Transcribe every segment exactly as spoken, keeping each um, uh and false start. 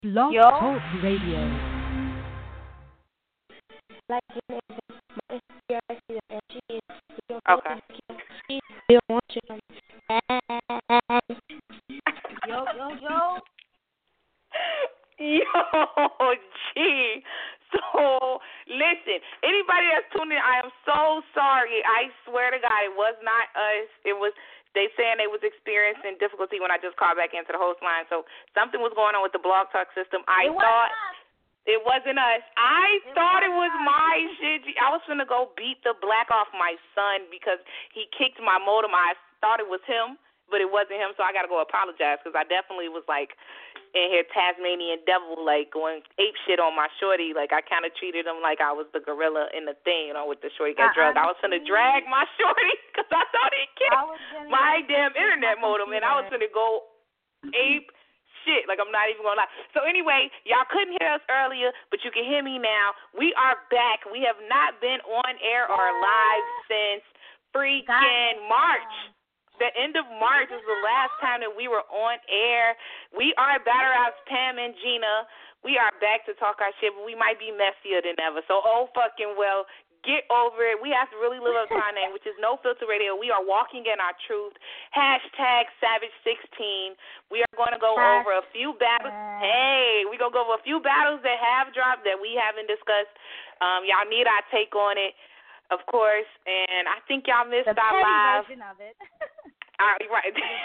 Blog Yo. Talk Radio. Like, you know, my Instagram, and she is, you know, Okay. she still wants you. Yo, yo, yo. Yo, gee. So, listen, anybody that's tuning in, I am so sorry. I swear to God, it was not us. It was, they saying they was experiencing difficulty when I just called back into the host line. So, something was going on with the Blog Talk system. I it thought wasn't it wasn't us. I it thought it was wasn't my shit. I was going to go beat the black off my son because he kicked my modem. I thought it was him, but it wasn't him. So, I got to go apologize because I definitely was like, in here Tasmanian devil, like going ape shit on my shorty. Like I kind of treated him like I was the gorilla in the thing, you know, with the shorty got drugged. I was gonna drag my shorty because I thought he kicked my damn internet modem, and I was gonna go ape shit. Like I'm not even gonna lie. So anyway, y'all couldn't hear us earlier, but you can hear me now. We are back. We have not been on air or live since freaking March. The end of March is the last time that we were on air. We are Batter Outs, Pam and Gina. We are back to talk our shit, but we might be messier than ever. So, oh, fucking well, get over it. We have to really live up to our name, which is No Filter Radio. We are walking in our truth. Hashtag Savage sixteen. We are going to go Hashtag. over a few battles. Hey, we're going to go over a few battles that have dropped that we haven't discussed. Um, y'all need our take on it, of course. And I think y'all missed the our live. version of it. Uh, right.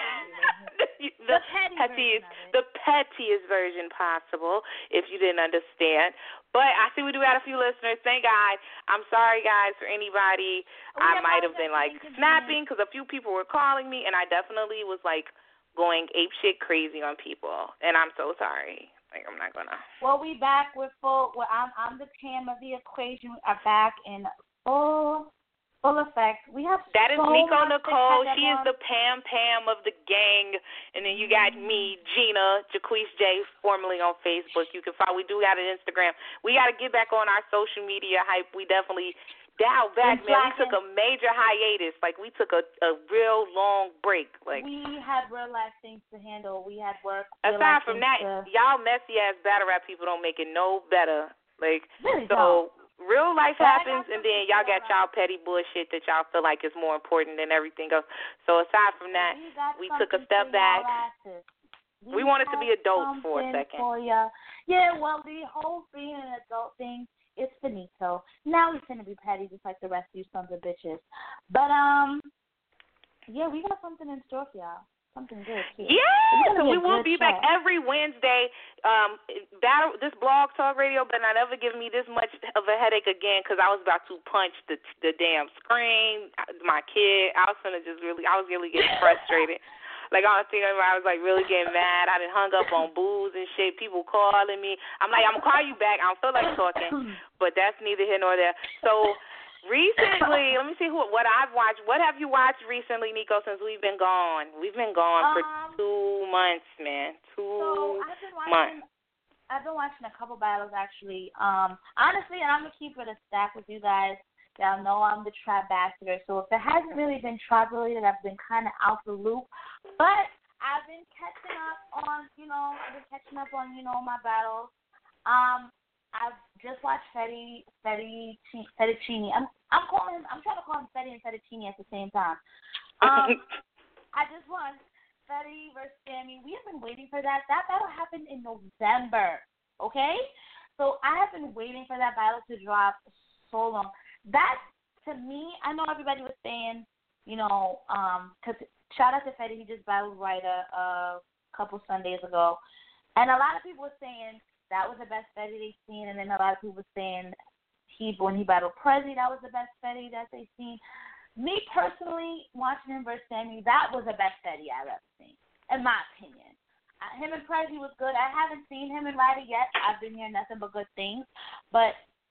the, the petty pettiest, version of it. the pettiest version possible, if you didn't understand. But I see we do have a few listeners. Thank God. I'm sorry, guys, for anybody. Oh, I yeah, might have been, like, snapping inconvenience. because a few people were calling me, and I definitely was, like, going apeshit crazy on people. And I'm so sorry. Like, I'm not going to. Well, we back with full, well, I'm, I'm the Pam of the equation. We are back in full Full effect. We have that is so Nico much Nicole. to catch up She is on. the Pam Pam of the gang, and then you got me, Gina, Jaquise J, formerly on Facebook. You can follow. We do got an Instagram. We got to get back on our social media hype. We definitely dialed back, man. We took a major hiatus. Like we took a, a real long break. Like we had real life things to handle. We had work. Aside from that, to... y'all messy ass battle rap people don't make it no better. Like really so. Don't. Real life but happens, and then y'all got y'all petty bullshit that y'all feel like is more important than everything else. So aside from that, we, we took a step back. We, we wanted to be adults for a second. For ya. Yeah, well, the whole being an adult thing is finito. Now we finna be petty just like the rest of you sons of bitches. But, um, yeah, we got something in store for y'all. Something good, too. Yeah, we will be back every Wednesday. Um, battle this Blog Talk Radio, but not ever give me this much of a headache again because I was about to punch the the damn screen. My kid, I was gonna just really, I was really getting frustrated. Like I was thinking, I was like really getting mad. I done hung up on booze and shit. People calling me. I'm like, I'm gonna call you back. I don't feel like talking, but that's neither here nor there. So. Recently, let me see who, what I've watched. What have you watched recently, Nico, since we've been gone? We've been gone for um, two months, man. Two so I've been watching, months. I've been watching a couple battles, actually. Um, honestly, and I'm going to keep it a stack with you guys. Y'all know I'm the trap ambassador, so if it hasn't really been trap related, I've been kind of out the loop. But I've been catching up on, you know, I've been catching up on, you know, my battles. Um, I've just watched Fetty, Fetty, Fettuccine. I'm, I'm calling him, I'm trying to call him Fetty and Fettuccine at the same time. Um, I just watched Fetty versus Sammy. We have been waiting for that. That battle happened in November, okay? So I have been waiting for that battle to drop so long. That, to me, I know everybody was saying, you know, um, cause shout out to Fetty. He just battled Ryder a couple Sundays ago. And a lot of people were saying, that was the best Fetty they've seen, and then a lot of people were saying he when he battled Prezi, that was the best Fetty that they've seen. Me personally, watching him versus Sammy, that was the best Fetty I've ever seen, in my opinion. Uh, him and Prezi was good. I haven't seen him and Ryder yet. I've been hearing nothing but good things, but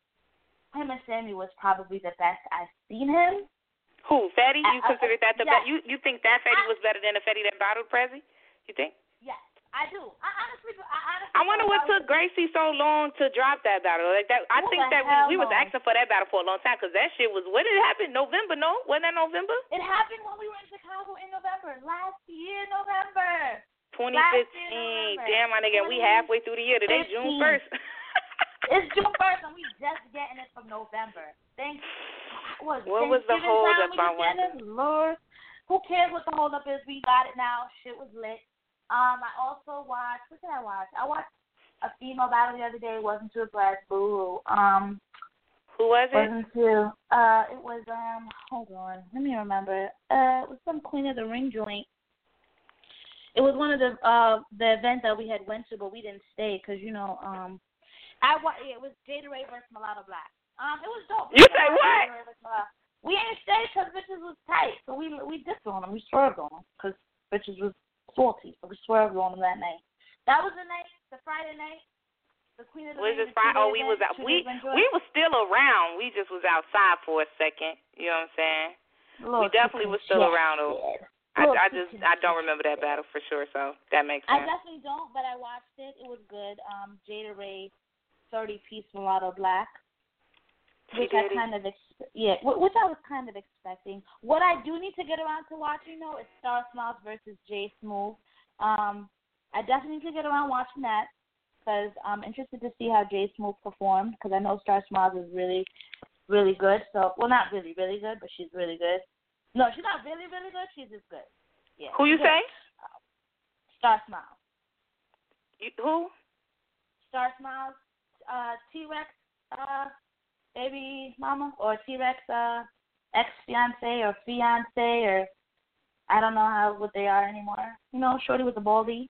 him and Sammy was probably the best I've seen him. Who, Fetty? You uh, consider that the yes. best? You you think that Fetty I, was better than the Fetty that battled Prezi? You think? Yes, I do. I honestly, I honestly. I wonder what took Gracie so long to drop that battle. Like that, I Who think that we, we was knows? asking for that battle for a long time because that shit was. When did it happen? November? No, wasn't that November? It happened when we were in Chicago in November last year. November. twenty fifteen. Damn, my nigga, we halfway through the year. Today, June first. It's June first, and we just getting it from November. Thanks. What, what was the hold up I wanted? Lord, who cares what the hold up is? We got it now. Shit was lit. Um, I also watched. What did I watch? I watched a female battle the other day. It wasn't too impressed. Boo. Um, who was it? Wasn't too. Uh, it was um. Hold on. Let me remember. Uh, it was some Queen of the Ring joint. It was one of the uh the events that we had went to, but we didn't stay because you know um. I yeah, it was Jada Ray versus Mulatto Black. Um, it was dope. You say what? We ain't stayed because bitches was tight, so we we dipped on them. We swerved on them because bitches was salty, so we swerved on them that night. That was the night, the Friday night. The Queen of the was Ring. Was Friday? Oh, we was out. We we was still around. We just was outside for a second. You know what I'm saying? We definitely was still around. Though. I, I just I don't remember that battle for sure, so that makes sense. I definitely don't, but I watched it. It was good. Um, Jada Ray. thirty-piece mulatto black, which I kind of ex- yeah, which I was kind of expecting. What I do need to get around to watching though is Star Smiles versus Jay Smooth. Um, I definitely need to get around watching that because I'm interested to see how Jay Smooth performed because I know Star Smiles is really, really good. So, well, not really, really good, but she's really good. No, she's not really, really good. She's just good. Yeah. Who you say? Uh, Star Smiles. You, who? Star Smiles. Uh, T-Rex, uh, baby mama, or T-Rex, uh, ex-fiance or fiance, or I don't know how what they are anymore. You know, Shorty with the baldy.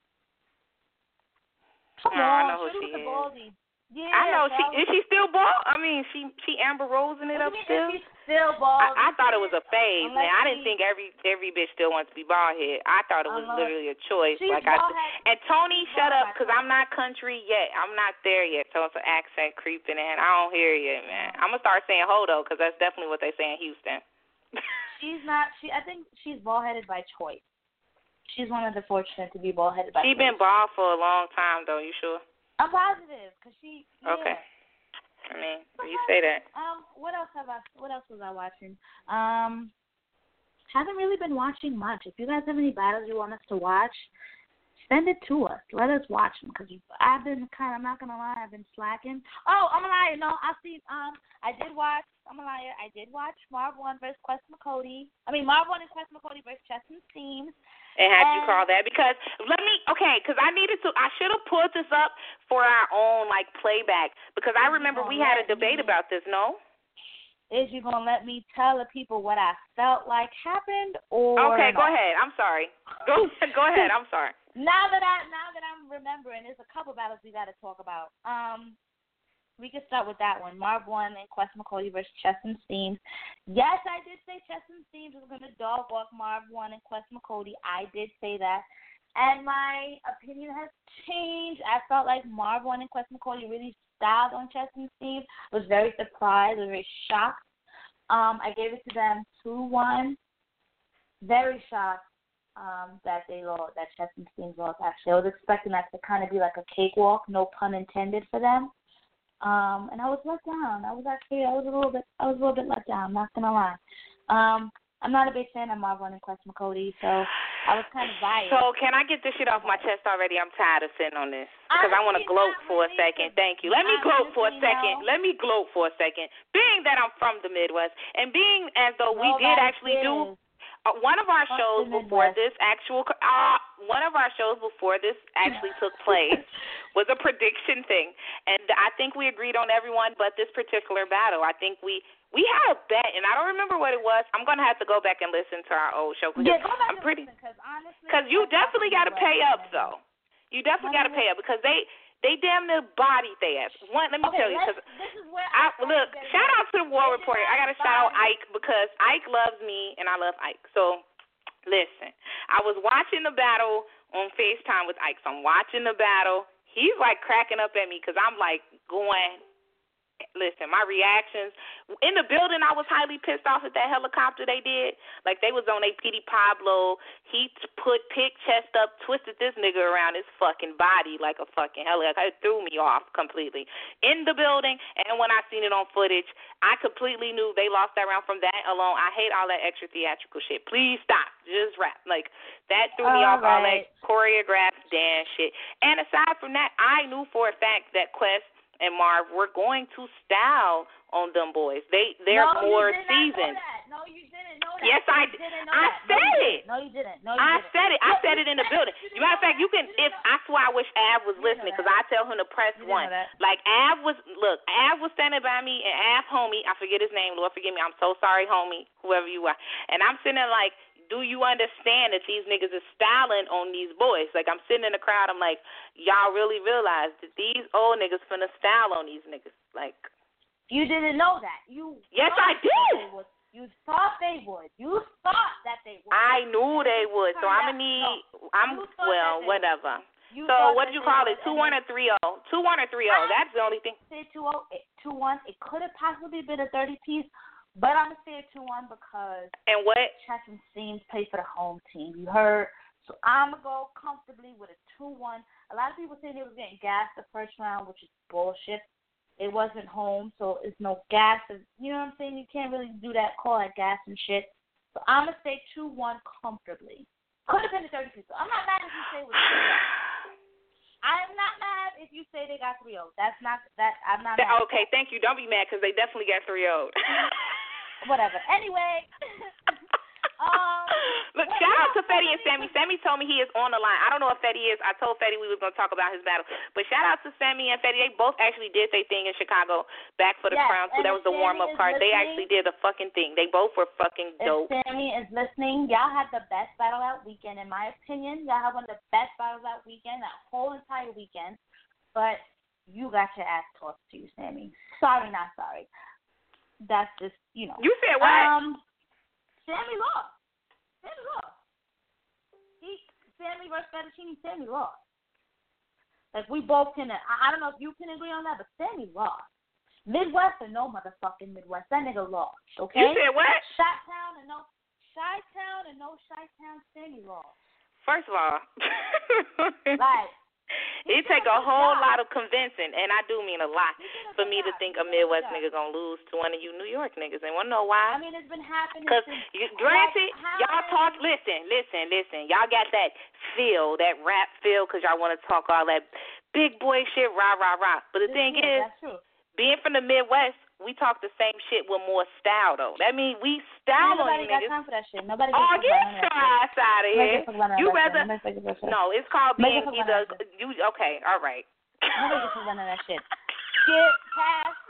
Come no, on, I know Shorty who she with the is. baldy. Yeah, I know. so She I was, is she still bald? I mean, she she Amber Rosing it up still. She's still bald. I, I thought it was a phase, Unless man. I she, didn't think every every bitch still wants to be bald head. I thought it was literally a choice. She's like I head, and Tony, shut up, cause I'm not country yet. I'm not there yet. So it's an accent creeping in. I don't hear you, man. I'm gonna start saying ho though, cause that's definitely what they say in Houston. She's not. She. I think she's bald headed by choice. She's one of the fortunate to be bald headed by. She's been bald for a long time though. You sure? I'm positive, cause she. Yeah. Okay. I mean, you say that. Um, what else have I? What else was I watching? Um, haven't really been watching much. If you guys have any battles you want us to watch, send it to us. Let us watch them because I've been kind of. I'm not gonna lie, I've been slacking. Oh, I'm a liar. No, I see. Um, I did watch. I'm a liar. I did watch Marv One versus Quest McCody. I mean, Marv One and Quest McCody versus Cheston Steams. And how'd you call that? Because let me, okay, because I needed to, I should have pulled this up for our own, like, playback. Because I remember we had a debate me, about this, no? Is you going to let me tell the people what I felt like happened or Okay, not? go ahead. I'm sorry. Go go ahead. I'm sorry. Now that, I, now that I'm remembering, there's a couple battles we got to talk about. Um, We could start with that one. Marv One and Quest McCody versus Cheston Steams. Yes, I did say Cheston Steams was going to dog walk Marv One and Quest McCody. I did say that. And my opinion has changed. I felt like Marv One and Quest McCody really styled on Cheston Steams. I was very surprised. I was very shocked. Um, I gave it to them two one. Very shocked um, that they lost, that Cheston Steams lost, actually. I was expecting that to kind of be like a cakewalk, no pun intended for them. Um, and I was let down. I was actually, I was a little bit, I was a little bit let down. I'm not gonna lie. Um, I'm not a big fan of Marv One and Quest McCody, so I was kind of biased. So can I get this shit off my chest already? I'm tired of sitting on this because I want to gloat for a second. Thank you. Let me gloat for a second. Let me gloat for a second. Being that I'm from the Midwest and being as though we did actually do. Uh, one of our shows before this actual, uh, one of our shows before this actually took place was a prediction thing, and I think we agreed on everyone but this particular battle. I think we we had a bet, and I don't remember what it was. I'm gonna have to go back and listen to our old show. Yeah, go back I'm pretty, because honestly, because you definitely got to pay up though. You definitely got to pay up because they. They damn near bodied their ass. One, let me okay, tell you, because I, I look. Shout out to the War Report. I gotta shout out Ike because Ike loves me and I love Ike. So, listen, I was watching the battle on FaceTime with Ike. So I'm watching the battle. He's like cracking up at me because I'm like going. Listen, my reactions in the building, I was highly pissed off at that helicopter they did. Like, they was on a P D Pablo. He put pig chest up, twisted this nigga around his fucking body like a fucking helicopter. It threw me off completely. In the building, and when I seen it on footage, I completely knew they lost that round from that alone. I hate all that extra theatrical shit. Please stop. Just rap. Like, that threw me all off, right. all that choreographed dance shit. And aside from that, I knew for a fact that Quest and Marv were going to style on them boys. They they're no, more you did seasoned. Not know that. No, you didn't know that. Yes, I did. Know I that. said no, it. No, you didn't. No, you I didn't. said it. I no, said it in the building. As a matter of fact, you can. You if I swear, I wish Av was listening because I tell him to press you one. Like Av was. Look, Av was standing by me, and Av, homie, I forget his name. Lord forgive me. I'm so sorry, homie, whoever you are. And I'm sitting there like, do you understand that these niggas is styling on these boys? Like, I'm sitting in the crowd, I'm like, y'all really realize that these old niggas finna style on these niggas? Like, you didn't know that. You yes, I did. Would. You thought they would. You thought that they would. I knew they would. So I'm gonna need. No, I'm well, whatever. You so what did you call it? Two one or three zero? Two one or three zero? That's the only thing. Say two zero, two one. It could have possibly been a thirty piece. But I'm going to say a two one because and what? Chess and Steams play for the home team. You heard? So I'm going to go comfortably with a two one. A lot of people say they were getting gassed the first round, which is bullshit. It wasn't home, so it's no gas. You know what I'm saying? You can't really do that, call that gas and shit. So I'm going to say two one comfortably. Could have been a thirty piece. So I'm not mad if you say it was three zero. I'm not mad if you say they got three zero. That's not, that, I'm not mad. Okay, thank you. Don't be mad because they definitely got three zero. Whatever. Anyway. um, Look, shout out to Fetty and Sammy. Sammy told me he is on the line. I don't know if Fetty is. I told Fetty we was going to talk about his battle. But shout out to Sammy and Fetty. They both actually did their thing in Chicago back for the yes, crown, too. That was the warm-up part. They actually did the fucking thing. They both were fucking dope. If Sammy is listening, y'all had the best battle out weekend, in my opinion. Y'all had one of the best battles out weekend, that whole entire weekend. But you got your ass tossed to you, Sammy. Sorry, not sorry. That's just, you know. You said what? Um, Sammy lost. Sammy lost. He, Sammy versus Fettuccine, Sammy lost. Like, we both can, I, I don't know if you can agree on that, but Sammy lost. Midwest or no motherfucking Midwest. That nigga lost, okay? You said what? Chi-Town and no, Chi-Town and no Chi-Town, Sammy lost. First of all. Like. It take a whole lot of convincing, and I do mean a lot, for me to think a Midwest nigga gonna lose to one of you New York niggas. And wanna know why? I mean, it's been happening. Because, granted, y'all talk, listen, listen, listen. Y'all got that feel, that rap feel, because y'all want to talk all that big boy shit, rah, rah, rah. But the thing is, being from the Midwest, we talk the same shit with more style, though. That means we style on you niggas. Nobody got time for that shit. Nobody oh, get your ass out of here. You rather, no, it's called being either, you, okay, all right. Nobody gets none of that shit. Get past.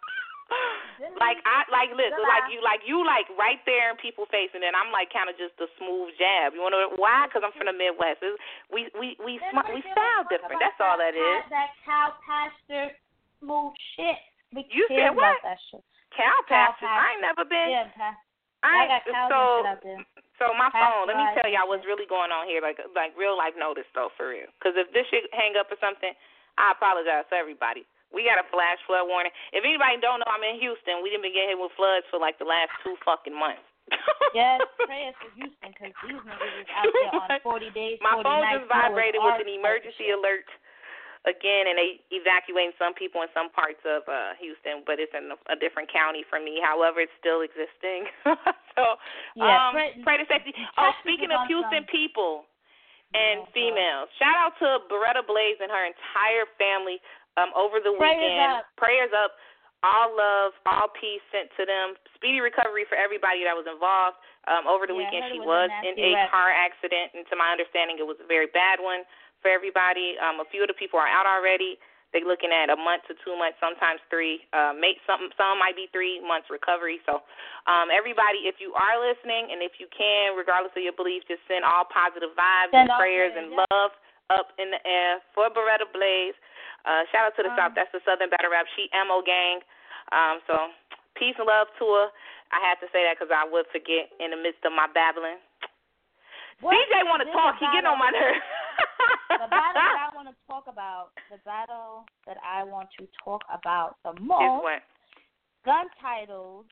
Like, I, like, listen, like you, like you, like right there in people's face, and then I'm like kind of just a smooth jab. You want to know why? Because I'm from the Midwest. It's, we, we, we, sm- we style different. That's all that is. That cow pasture smooth shit. We you said what? That shit. Cow pasture. I ain't never been. Yeah, pa- I, I got cows so, and shit out there. So my phone. Let me tell y'all shit. what's really going on here, like like real life notice though, for real. Because if this shit hang up or something, I apologize to everybody. We got a flash flood warning. If anybody don't know, I'm in Houston. We didn't been getting hit with floods for like the last two fucking months. Yes, prayers for Houston because these niggas is out there on forty days, my forty phone nights. just vibrated with an emergency alert. Again, and they evacuating some people in some parts of uh, Houston, but it's in a, a different county from me. However, it's still existing. so, yeah, um, pray, pray to safety. Oh, speaking of Houston some. people and oh, females, God. Shout out to Beretta Blaze and her entire family um, over the Prayers weekend. Up. Prayers up. All love, all peace sent to them. Speedy recovery for everybody that was involved. Um, over the yeah, weekend, she was, was in a wreck. car accident, and to my understanding, it was a very bad one. For everybody, um, a few of the people are out already. They're looking at a month to two months, sometimes three. Uh, make some some might be three months recovery. So, um, everybody, if you are listening and if you can, regardless of your belief, just send all positive vibes send and prayers there, and yeah. love up in the air for Beretta Blaze. Uh, shout out to the um, South. That's the Southern Battle Rap Sheet Ammo Gang. Um, so, peace and love to her. I had to say that because I would forget in the midst of my babbling. What? C J want to talk. He getting on my nerves. The battle that I want to talk about, the battle that I want to talk about the most is what? Gun Titles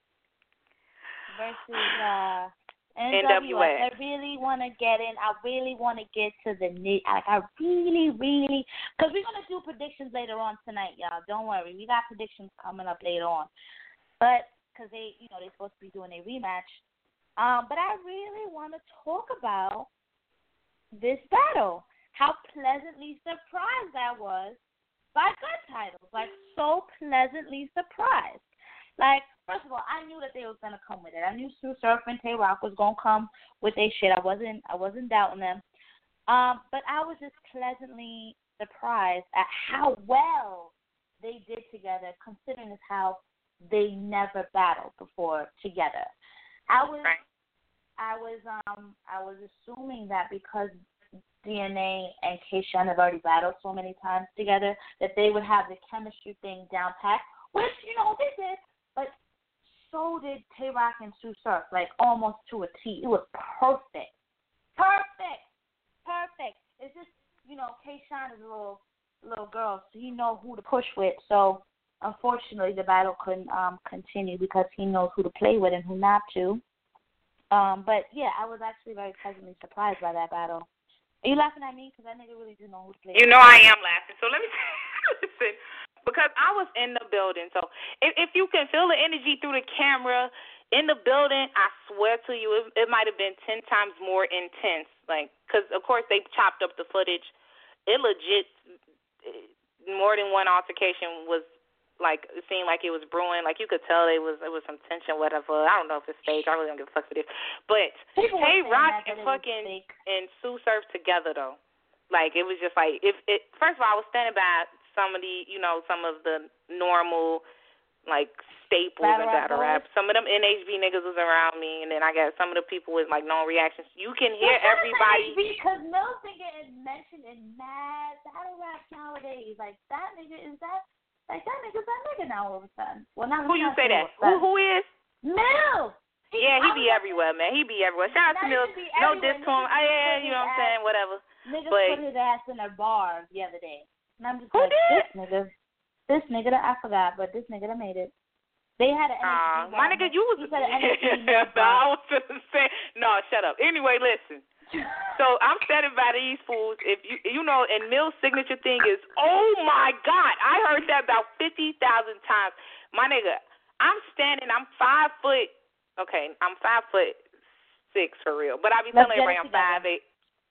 versus uh, N W S. I really want to get in. I really want to get to the nit. Like, I really, really, because we're going to do predictions later on tonight, y'all. Don't worry. We got predictions coming up later on. But, because they, you know, they're supposed to be doing a rematch. Um, but I really want to talk about this battle. How pleasantly surprised I was by Gun Titles. Like, so pleasantly surprised. Like, first of all, I knew that they was gonna come with it. I knew Sue Surf and Tay Rock was gonna come with their shit. I wasn't, I wasn't doubting them. Um, but I was just pleasantly surprised at how well they did together, considering how they never battled before together. I was, right. I was, um, I was assuming that because D N A and K-Shun have already battled so many times together that they would have the chemistry thing down pat, which, you know, they did. But so did Tay Rock and Sue Surf, like almost to a T. It was perfect. Perfect. Perfect. It's just, you know, K-Shun is a little little girl, so he knows who to push with. So, unfortunately, the battle couldn't um, continue because he knows who to play with and who not to. Um, but, yeah, I was actually very pleasantly surprised by that battle. Are you laughing at me? Because that nigga really do know who to play with. You know I am laughing. So let me listen. Because I was in the building. So if, if you can feel the energy through the camera in the building, I swear to you, it, it might have been ten times more intense. Like, because, of course, they chopped up the footage. It legit, more than one altercation was, like, it seemed like it was brewing. Like, you could tell it was it was some tension, whatever. I don't know if it's staged. I really don't give a fuck for this. But Tay Rock and fucking and Sue Surf together, though. Like, it was just like, if it. First of all, I was standing by some of the, you know, some of the normal, like, staples battle and battle rap. Some of them N H B niggas was around me, and then I got some of the people with, like, no reactions. You can hear well, everybody. Because Mills been getting mentioned in mad battle rap nowadays. Like, that nigga is that, like, that nigga's that nigga now all of a sudden. Well, not, who you not say that? Who, who is? Mills. He, yeah, he I be everywhere, man. He be everywhere. Shout out to Mills. No diss to him. I, yeah, you know what I'm saying? Whatever. Niggas but, put his ass in a bar the other day. And I'm just who like, did? this nigga, this nigga that I forgot, but this nigga that made it. They had an N H B uh, my nigga, you was. He said an N H B no, I was gonna say no. Shut up. Anyway, listen. So I'm standing by these fools. If you you know, and Mill's signature thing is, oh my God, I heard that about fifty thousand times. My nigga, I'm standing. I'm five foot. Okay, I'm five foot six for real. But I be telling everybody I'm five eight.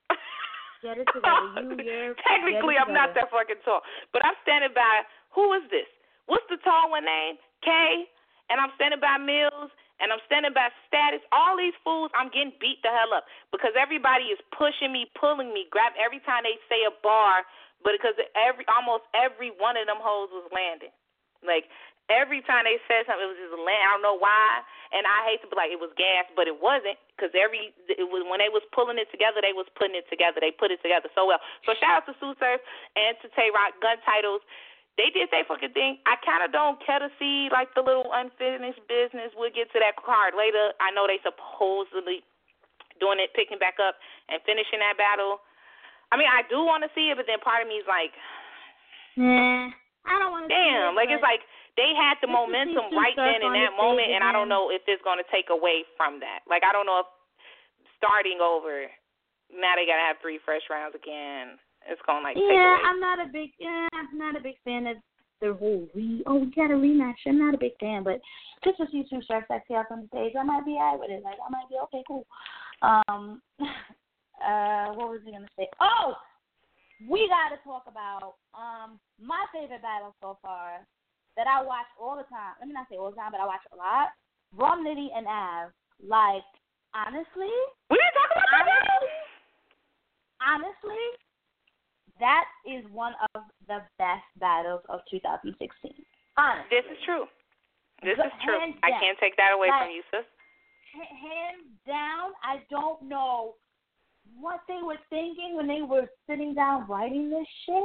Get it together. You, you're, Technically, it I'm not that fucking tall. But I'm standing by, who is this? What's the tall one name? Kay. And I'm standing by Mills. And I'm standing by Status. All these fools, I'm getting beat the hell up. Because everybody is pushing me, pulling me, grab every time they say a bar. But because every almost every one of them hoes was landing. Like, every time they said something, it was just land. I don't know why. And I hate to be like, it was gas, but it wasn't. Because every it was when they was pulling it together, they was putting it together. They put it together so well. So shout out to Sue Surf and to Tay Rock. Gun Titles. They did their fucking thing. I kind of don't care to see, like, the little unfinished business. We'll get to that card later. I know they supposedly doing it, picking back up and finishing that battle. I mean, I do want to see it, but then part of me is like, nah, I don't want to see it. Damn, like, it's like they had the momentum right then in that moment, and I don't know if it's going to take away from that. Like, I don't know if starting over, now they got to have three fresh rounds again. It's going to, like, yeah, take away. I'm not a big, yeah, I'm not a big fan of the whole re, oh, we got a rematch. I'm not a big fan, but just to see two Surf sexy out on the stage, I might be all right with it. Like, I might be, okay, cool. Um, uh, what was he going to say? Oh, we got to talk about um my favorite battle so far that I watch all the time. Let me not say all the time, but I watch a lot. Rum Nitty and Av. Like, honestly, we didn't talk about that battle. Honestly, that is one of the best battles of two thousand sixteen. Honestly. This is true. This But is true. hands I down. can't take that away Like, from you, sis. Hands down, I don't know what they were thinking when they were sitting down writing this shit,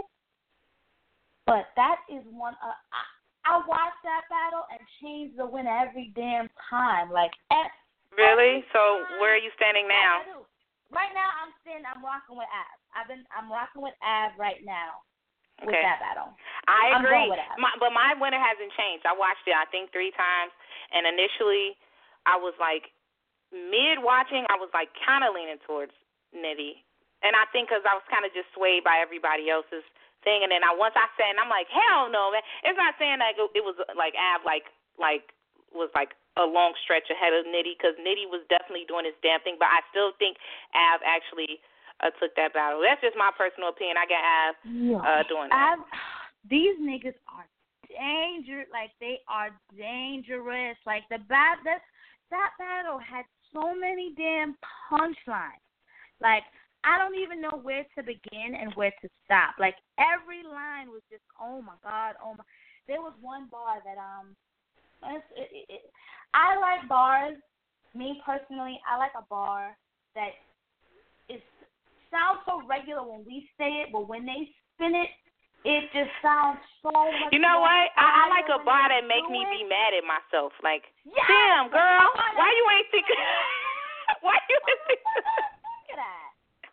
but that is one of, I, I watched that battle and changed the winner every damn time. Like, every Really? So time. where are you standing now? Right now, I'm standing, I'm rocking with Av. I've been, I'm rocking with Av right now with Okay. that battle. I I'm agree. going with Av. My, but my winner hasn't changed. I watched it, I think, three times, and initially I was like, mid-watching, I was like kind of leaning towards Nitty. And I think because I was kind of just swayed by everybody else's thing. And then I once I said, and I'm like, hell no, man. It's not saying that it was like Av like like was like a long stretch ahead of Nitty, because Nitty was definitely doing his damn thing. But I still think Av actually uh, took that battle. That's just my personal opinion. I got Av uh, doing that. Av, these niggas are dangerous. Like, they are dangerous. Like, the bat that that battle had so many damn punchlines. Like, I don't even know where to begin and where to stop. Like, every line was just, oh my God, oh my. There was one bar that um, it, it, it, I like bars. Me personally, I like a bar that is sounds so regular when we say it, but when they spin it, it just sounds so much. You know what? I, I like a bar that make me it. be mad at myself. Like, yes! damn, girl, why you ain't think? Why you ain't think? Look at that.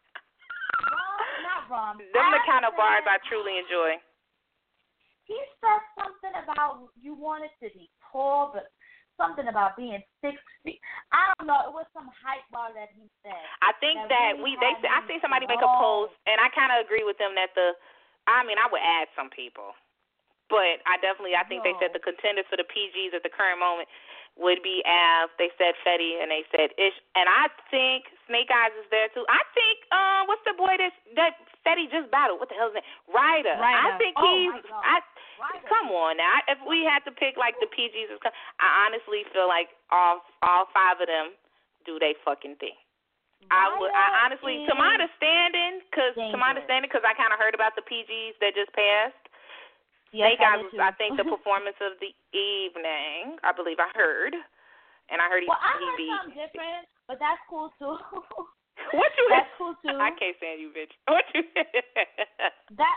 Rom, not Rom. Them the kind of bars I truly enjoy. He said something about you wanted to be tall, but something about being six feet. I don't know. It was some hype bar that he said. I think that, that really we they I seen somebody make a post, and I kind of agree with them that the. I mean, I would add some people, but I definitely I think no. they said the contenders for the P Gs at the current moment would be Av. They said Fetty, and they said Ish, and I think Snake Eyes is there too. I think uh, what's the boy that that Fetty just battled? What the hell is that? Ryder. Ryder. I think oh he's. I Ryder. Come on now. If we had to pick like the P Gs, I honestly feel like all all five of them do they fucking thing. I would. I honestly, to my understanding, because to my understanding, because I kind of heard about the P Gs that just passed. Yes, Snake Eyes was, I think, the performance of the evening. I believe I heard, and I heard he. Well, I he heard beat. something different, but that's cool too. What you? That's cool too. I can't stand you, bitch. What you? that.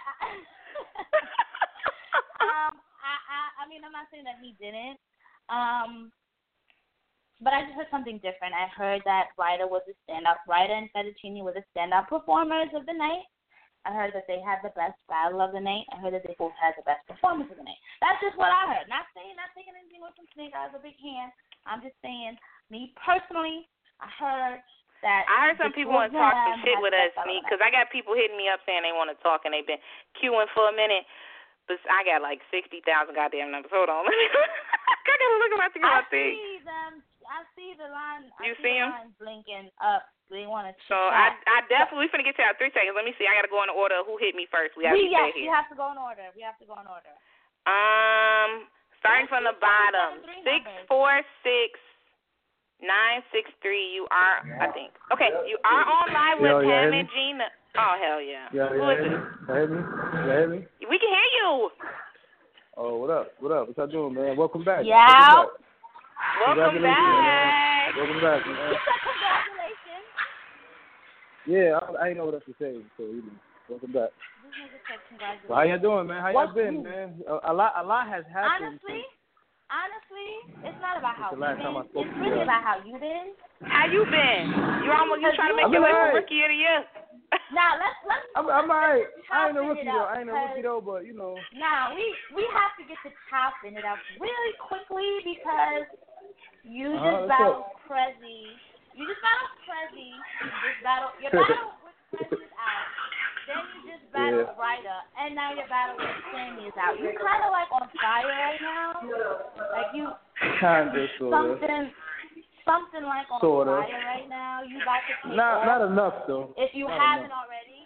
um, I, I, I mean, I'm not saying that he didn't. Um. But I just heard something different. I heard that Ryder was a stand-up. Ryder and Fettuccine were the stand-up performers of the night. I heard that they had the best battle of the night. I heard that they both had the best performance of the night. That's just what I heard. Not saying, not taking anything with some Snake Eyes or Big Hand. I'm just saying, me personally, I heard that. I heard some people want to talk some shit with us, me, because I got people hitting me up saying they want to talk, and they've been queuing for a minute. But I got like sixty thousand goddamn numbers. Hold on. I gotta look at my thing. I see them. I see the line. You I see, see them? the line blinking up. They want to. So I, I definitely finna get to out three seconds. Let me see. I gotta go in order. Who hit me first? We have we, to yes, stay here. We have to go in order. We have to go in order. Um, starting from the bottom. Six four six nine six three. You are, I think. Okay, you are on live with Pam and Gina. Oh hell yeah. Yeah, Who yeah. is it? You hear me? You hear me? We can hear you. Oh, what up? What up? What y'all doing, man? Welcome back. Yeah. Welcome back. Welcome back, man. Congratulations. Yeah, I, I ain't know what else to say, so you know, welcome back. Congratulations. Well, how y'all doing, man? How y'all What's been, new? man? A, a lot, a lot has happened. Honestly, honestly, it's not about how the we've last been. time I spoke It's to really you. about how you been. How you been? You almost you trying to make I'm your way right. for rookie of the year. Now let's let's. I'm, I'm alright. I ain't a chopping rookie it though. up, I ain't a rookie though, but you know. Now we we have to get to chopping it up really quickly because you Uh-huh, just let's battled go. Prezi. You just battled Prezi. You just battled your battle with Prezi is out. Then you just battled Yeah. Ryder, and now your battle with Sammy is out. You're kind of like on fire right now. Like you. Kinda, sorta. Something. Something like on Sorta. fire right now. You about to take Not, off. not enough though. If you not haven't enough. already.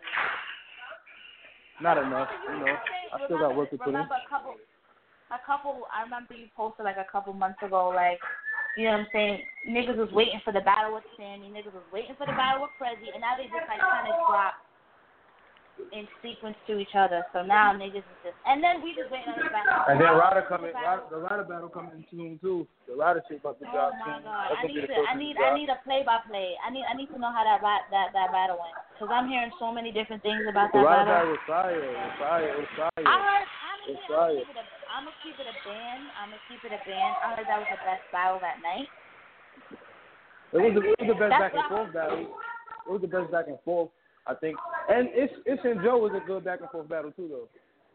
Not enough. You know, I still got work to put in. Remember a couple, a couple. I remember you posted like a couple months ago, like, you know what I'm saying? Niggas was waiting for the battle with Sammy. Niggas was waiting for the battle with Prezi, and now they just like kind of drop in sequence to each other. So now niggas is just, and then we just waiting on the battle. And then Ryder coming, Ryder, the Ryder battle coming soon too. The Ryder shit about to Oh drop my soon. God! That's I gonna be need the to, first I one need, to I drop. need a play-by-play. I need, I need to know how that that that battle went, because I'm hearing so many different things about The that Ryder battle. battle was fire. It was fire. It was fire. I heard, honestly, It's I'm fire. gonna keep it a, I'm gonna keep it a band. I'm gonna keep it a band. I heard that was the best battle that night. It was, the, it was the best That's back and what I forth battle. It was the best back and forth, I think. And Ish, Ish and Joe was a good back and forth battle too, though.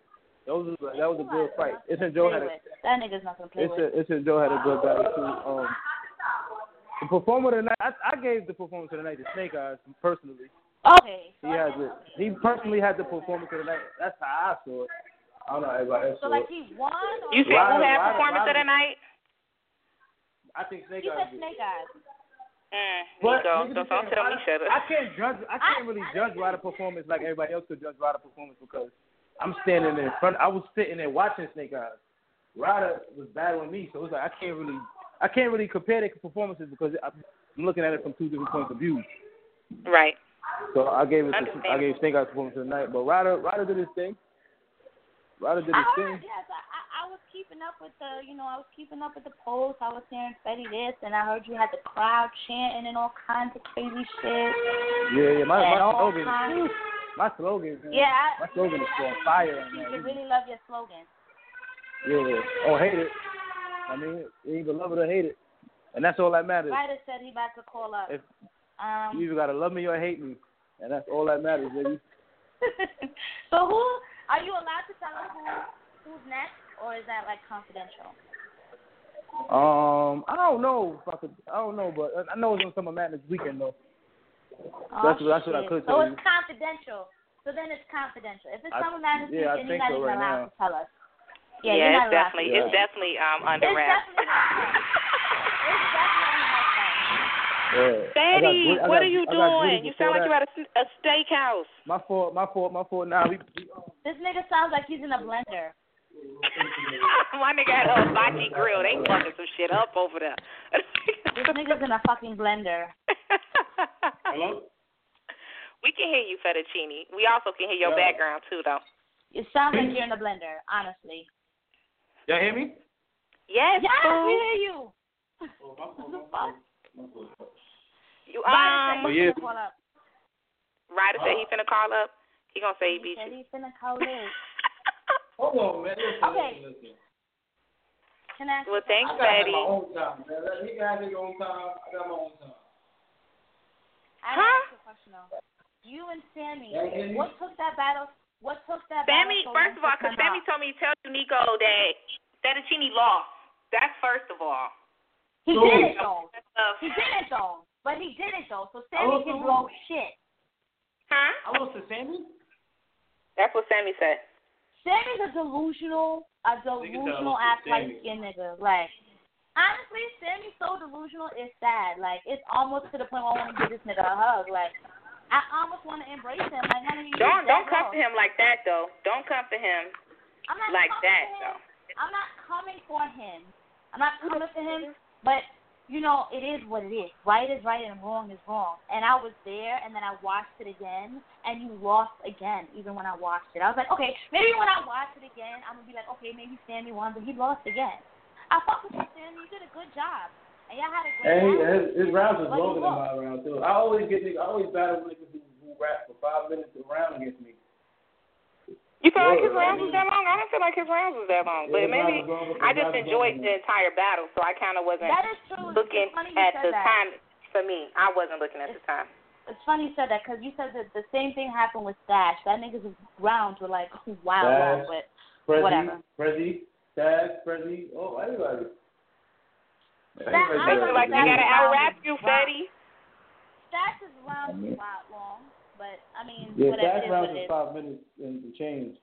That was a, that was a good fight. Isn't Joe had a, that nigga's not gonna play it's with. A, Isn't Joe had a good battle too. Um, the performer of the night, I, I gave the performance of the night to Snake Eyes personally. Okay. He has it. He personally had the performance of the night. That's how I saw it. I don't know how everybody else So saw like it. he won. Or You said who Ryder- had Ryder- performance Ryder- of the night? I think Snake He Eyes. said did. Snake Eyes. Mm, But Nico, niggas so be don't saying, tell me Ryder- shut up. I can't judge. I can't really judge Ryder performance like everybody else could judge Ryder performance because I'm standing in front. I was sitting there watching Snake Eyes. Ryder was battling me, so it's like I can't really, I can't really compare their performances because I'm looking at it from two different points of view. Right. So I gave it. To, I gave Snake Eyes performance of the night, but Ryder, Ryder did his thing. Ryder did his I thing. heard, yes, I, I, I was keeping up with the, you know, I was keeping up with the posts. I was hearing Fetty this, and I heard you had the crowd chanting and all kinds of crazy shit. Yeah, yeah. My, and my all slogan. kinds. My slogan. Man, Yeah, I, my slogan yeah, is on I fire. think Man. you really love your slogan. Yeah. Oh, hate it. I mean, you either love it or hate it, and that's all that matters. Ryder said he about to call up. If Um, you either gotta love me or hate me, and that's all that matters, baby. so who are you allowed to tell us who who's next, or is that like confidential? Um, I don't know if I could. I don't know, but I know it's on Summer Madness weekend though. Oh, that's what, that's what I shit. could so tell you. it's confidential. So then it's confidential. If it's I- Summer Madness yeah, I weekend, think you're not so even right allowed now. to tell us. Yeah, yeah, you're not it's allowed definitely, to. it's definitely um under It's wraps. definitely not. It's definitely not that. Yeah. Betty, I got, I what got, are you I got doing? Gritty You sound like before you're that. at a, a steakhouse. My fault, my fault, my fault. Now we, we um, This nigga sounds like he's in a blender. My nigga had a hibachi grill. They fucking some shit up over there. This nigga's in a fucking blender. hello. We can hear you, Fettuccine. We also can hear your Yeah. background too, though. It sounds like you're in a blender, honestly. Y'all hear me? Yes, Yes, boo. we hear you. Oh, my fault, The my fuck? fault, my fault. You Ryder um, said yeah. he's gonna call up. Ryder said he finna call up. He gonna say he He beat said you. he's finna call in. Hold on, man. Listen, Okay. listen, listen. Can I? Well, thanks, I gotta have Betty. my own time, man. Let me have your own time. I got my own time. I Huh? ask you a question though. You and Sammy, Yeah, yeah, yeah. what took that battle? What took that Sammy, battle? so first of long all, to because come Sammy out? told me to tell you, Nico, that Fettuccine lost. That's first of all. He So- didn't though. Uh, He didn't though. But he didn't though. So I Sammy lost can to blow shit. huh? I lost to Sammy? That's what Sammy said. Sammy's a delusional, a delusional ass light skinned nigga. Like, honestly, Sammy's so delusional, it's sad. Like, it's almost to the point where I want to give this nigga a hug. Like, I almost want to embrace him. Like, none of you Don't don't that come low. for him like that though. Don't come for him I'm not like coming that for him. though. I'm not coming for him. I'm not coming for him. But you know, it is what it is. Right is right and wrong is wrong. And I was there, and then I watched it again, and you lost again. Even when I watched it, I was like, okay, maybe when I watch it again, I'm gonna be like, okay, maybe Sammy won, but he lost again. I fuck with you, Sammy. You did a good job, and y'all had a great. And he, battle. his, his rounds was But he longer than lost. my round too. I always get niggas, I always battle niggas who, who rap for five minutes a round against me. You feel like Yeah, his rounds I was mean- that long? I don't feel like his rounds was that long. Yeah, But his maybe rounds was longer, I his just rounds was enjoyed longer. the entire battle, so I kind of wasn't That is true. looking It's funny you at said the that. time. For me, I wasn't looking at the time. It's funny you said that because you said that the same thing happened with Stash. That nigga's rounds were like wild Stash, long, but Prezi, whatever. Prezi, Taz, Prezi, oh, everybody. That- Everybody I I does feel know like it. you Stash gotta is out round rap is you, round. Fetty. Stash's rounds was wild long, but I mean, Yeah, whatever Taz it is, rounds what it is is. five minutes and some change.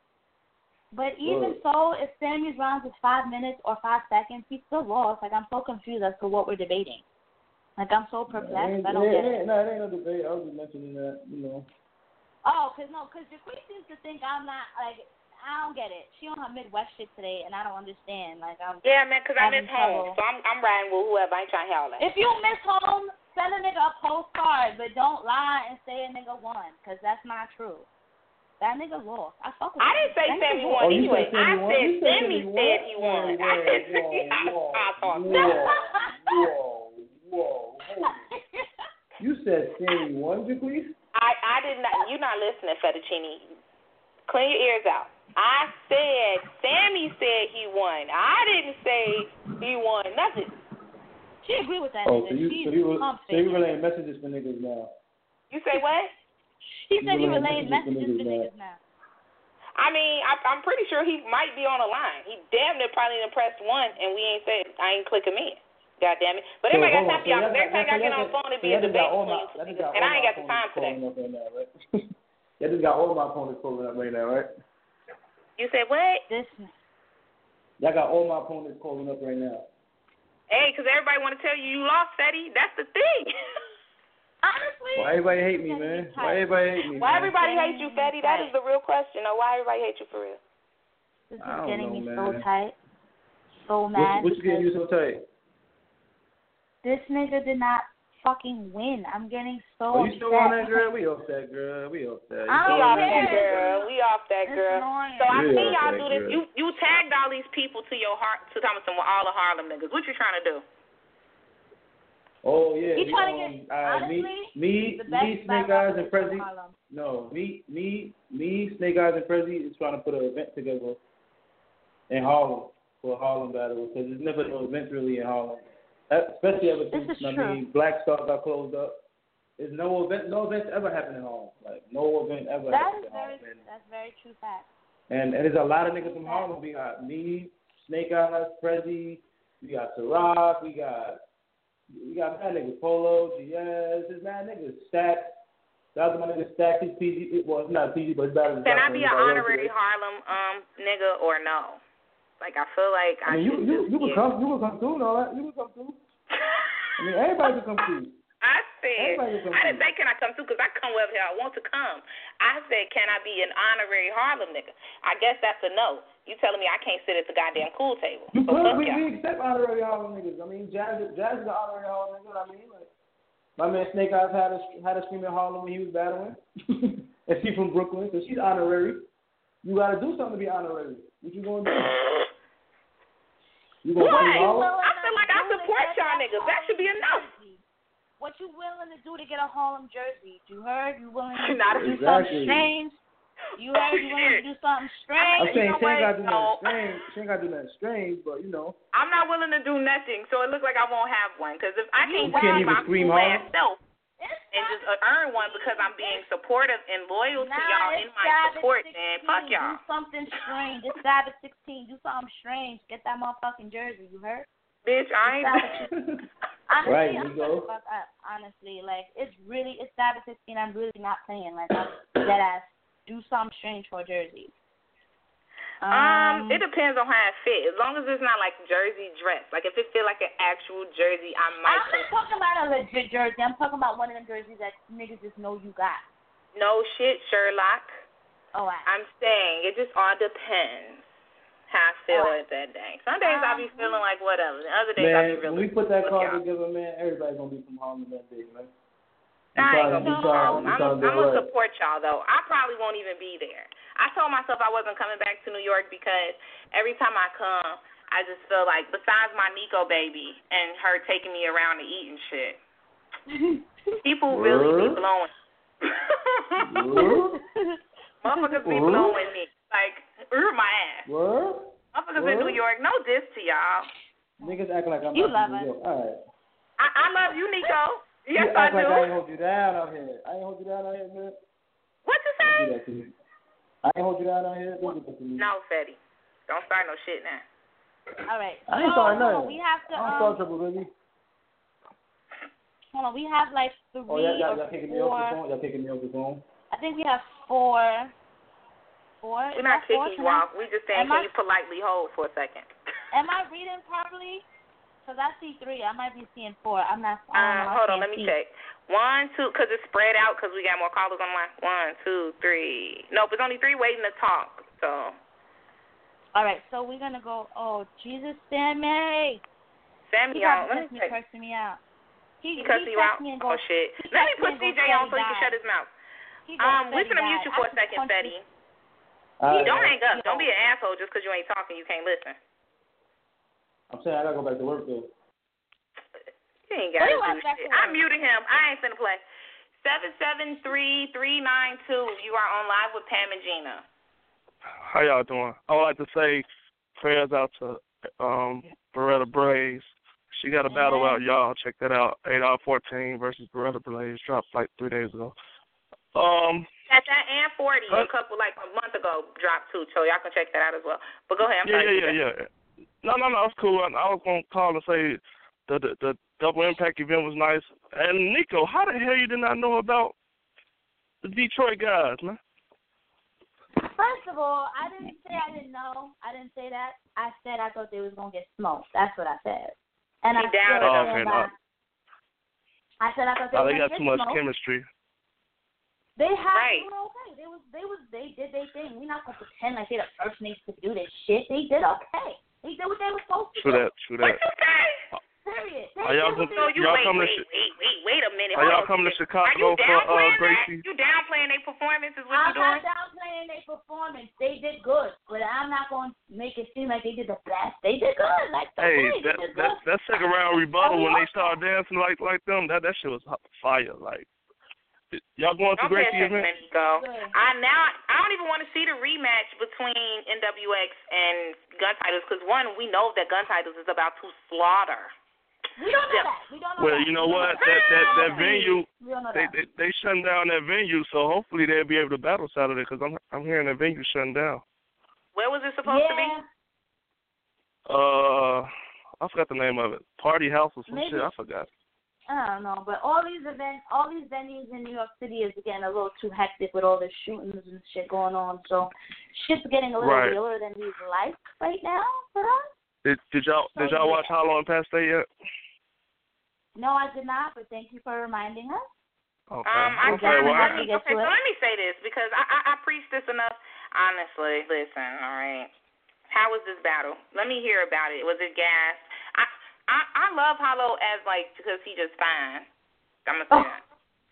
But even Word. so, if Sammy's rounds is five minutes or five seconds, he still lost. Like, I'm so confused as to what we're debating. Like, I'm so perplexed. It ain't, I don't it get ain't, it. no, it ain't no debate. I was just mentioning that, you know. Oh, because no, because Jaquita seems to think I'm not, like, I don't get it. She on her Midwest shit today, and I don't understand. Like, I'm. Yeah, man, 'cause I Having miss home, trouble. so I'm I'm riding with whoever. I ain't trying to howl at. If you miss home, send a nigga a postcard, but don't lie and say a nigga won, because that's not true. That nigga lost. I fuck with I him. didn't say That Sammy nigga won Oh, you anyway. said Sammy I won? said You said Sammy Sammy said won? he won. Whoa, I didn't whoa, say I whoa, was talking. whoa, whoa, whoa, whoa. You said Sammy won, Jaquise? I I did not. You're not listening, Fettuccine. Clean your ears out. I said Sammy said he won. I didn't say he won nothing. She agree with that Oh, nigga. so you, She's so you, pump so you faking. relaying messages for niggas now. You say what? He said he you relaying relaying messages messages to to niggas now. I mean, I, I'm pretty sure he might be on the line. He damn near probably done pressed one, and we ain't said I ain't click him in. God damn it! But So, everybody got hold on. time for So y'all. y'all Every got- time I so get y'all on the got- phone, it so be a y'all just got debate all between my- you two y'all just niggas, got and all I ain't my got the time for that. opponents calling up right now, right? Y'all just got all my opponents calling up right now, right? You said what? This. Y'all got all my opponents calling up right now. Hey, because everybody want to tell you you lost, Fetty. That's the thing. Honestly. Why everybody hate me, man? Why everybody hate me? Why man? everybody hate you, Fetty? That is the real question. Or why everybody hate you for real? This is I don't getting know, me man. so tight, so mad. What's, what's getting you so tight? This nigga did not fucking win. I'm getting so Oh, you still upset. on that, girl? We off that, girl. We off that. You I We still off on that girl. We off that It's girl. annoying. So I We see off y'all that do this. girl. You you tagged all these people to your heart to Thomas and all the Harlem niggas. What you trying to do? Oh yeah. You we, trying to um, get uh, honestly me, the me, best me, Snake battle Eyes and rapper Prezi. in Harlem. No, me, me, me, Snake Eyes and Prezi is trying to put an event together in Harlem for a Harlem battle because there's never no events really in Harlem, especially ever since This is I true. mean Black Star got closed up. There's no event, no events ever happen in Harlem. Like no event ever That happens is in very, Harlem. And, that's very true fact. and and there's a lot of niggas from Harlem. We got me, Snake Eyes, Prezi. We got Ciroc. We got we got mad niggas. Polo, G S. There's mad niggas. Stack. That was my nigga Stack. He's P G. Well, it's not P G, but it's better than Can I be an everybody else honorary is. Harlem um nigga or no? Like I feel like I, I mean, you should you just you would get- come you would come through and all that. You would come through. I mean, everybody could come through. I said, Everybody can come I didn't through. say can I come through because I come wherever I want to come. I said, can I be an honorary Harlem nigga? I guess that's a no. You telling me I can't sit at the goddamn pool table? You So could. fuck We, y'all. we accept honorary Harlem niggas. I mean, Jazz Jazz is an honorary Harlem nigga. I mean, like my man Snake Eyes had a had a scream in Harlem when he was battling, and she from Brooklyn, so she's honorary. You gotta do something to be honorary. What you gonna do? You gonna What? scream Harlem? I feel like I support y'all niggas. That should be enough. What you willing to do to get a Harlem jersey? You heard? You willing to Not do exactly. something strange? You heard? You willing to do something strange? I'm saying You know she ain't what? gotta do No. nothing strange. She ain't gotta do nothing strange, but you know. I'm not willing to do nothing, so it looks like I won't have one. Because if I You can't can't be even my scream cool Harlem? ass self It's and just uh, earn one because I'm being supportive and loyal to Nah, y'all it's in my Sabbath support, sixteen. and fuck y'all. Do something strange. It's Sabbath sixteen. Do something strange. Get that motherfucking jersey. You heard? Bitch, I ain't. Honestly, Right, I'm Nico. gonna fuck up. Honestly, like it's really it's Sabbath sixteen. I'm really not playing. Like I'm dead ass. Do something strange for a jersey. Um, it depends on how it fit. As long as it's not like jersey dress. Like if it feel like an actual jersey, I might. I'm not talking about a legit jersey. I'm talking about one of them jerseys that niggas just know you got. No shit, Sherlock. Oh, I. I'm saying it just all depends how I feel Oh. at that day. Some days I be Um, feeling like whatever. The other days I be Man, really. when we put that look card y'all. together, man, everybody's gonna be from Harlem that day, man. I ain't gonna We be trying- Harlem. we I'm trying to do I'm gonna right. support y'all though. I probably won't even be there. I told myself I wasn't coming back to New York because every time I come, I just feel like besides my Nico baby and her taking me around to eat and shit, people really be blowing. Motherfuckers be blowing me like er my ass. What? Motherfuckers What? in New York, no diss to y'all. Niggas act like I'm You not love from New it. York. All right. I, I love you, Nico. Yes, you I act do. like I ain't hold you down out here. I ain't hold you down out here, man. What you Don't do say? that to me. I ain't hold you down out here. Don't do that to me. No, Fetty. Don't start no shit now. All right. I ain't so, starting hold nothing. on, we have to. I don't Um, start trouble, baby. hold on. We have like three Oh, y'all, y'all, or y'all taking me off four. the phone? Y'all taking me off the phone? I think we have four. Four. We're Is not that four? kicking Can you I- off. We just saying, am can I- you politely hold for a second? Am I reading properly? Because I see three. I might be seeing four. I'm not. I don't Um, know. I hold on, can't let me see. check. One, two, because it's spread out because we got more callers on the line. One, two, three. Nope, it's only three waiting to talk. So. All right, so we're gonna go. Oh, Jesus, Sammy! Sammy, He y'all, got let me me check. cursing me out. He, He cussed he you out? texted me and Oh, goes, shit. he Let me texted put and C goes, J on so he Fetty can died. shut his mouth. He goes, Um, we're Fetty going to mute died. you for I a just second, punched Fetty. him. All right. Don't hang up. Yo. Don't be an asshole just because you ain't talking. You can't listen. I'm saying I gotta go back to work though. You ain't got to What do you want do back shit. to I'm work? muting him. I ain't finna play. seven seven three, three nine two. You are on live with Pam and Gina. How y'all doing? I would like to say prayers out to um, Beretta Braves. She got a battle out, y'all. Check that out. eight out of fourteen versus Beretta Braves. Dropped like three days ago. Um, That that and forty huh? a couple like a month ago dropped too, so y'all can check that out as well. But go ahead. I'm yeah, sorry. yeah, yeah, yeah. No, no, no, it's cool. I, I was gonna call and say the, the the Double Impact event was nice. And Nico, how the hell you did not know about the Detroit guys, man? First of all, I didn't say I didn't know. I didn't say that. I said I thought they was gonna get smoked. That's what I said. And he I down still oh, stand okay, by. no. I said I thought they oh, were they gonna got get too much smoked. chemistry. They have right. they were okay. They was they was they did their thing. We're not gonna pretend like they're the first niggas to do this shit. They did okay. They did what they were supposed to True do. that, true that. What you say? Period. They Are y'all, did what so they you y'all wait, coming wait, to wait, wait, wait a minute. Are y'all Hold coming on. to Chicago Are you for uh, Gracie? That? You downplaying their performance is what I'm you doing? not downplaying their performance. They did good, but I'm not going to make it seem like they did the best. They did good. Like Hey, okay, that they did that good. that second round rebuttal Oh, when they okay. started dancing like like them, that that shit was fire. Like y'all going to Don't Gracie pay attention event? to Nico. Good. I now I don't even want to see the rematch between N W X and Gun Titles because one, we know that Gun Titles is about to slaughter. We don't know that. We don't know Well, that. you know we what? Know That that that that. venue, we don't know they, that. they they shutting down that venue, so hopefully they'll be able to battle Saturday. Because I'm I'm hearing that venue shutting down. Where was it supposed yeah. to be? Uh, I forgot the name of it. Party House or some Maybe. shit. I forgot. I don't know, but all these events, all these venues in New York City is getting a little too hectic with all the shootings and shit going on. So shit's getting a little Right. realer than we'd like right now for us. Did did y'all did y'all watch Hollow and Past State yet? No, I did not, but thank you for reminding us. Okay. Um, I okay. kinda, Well, let I, me, okay, so let me say this because I, I I preach this enough. Honestly, listen, all right. How was this battle? Let me hear about it. Was it gas? I I I love Hollow as like because he just fine. I'm gonna say that.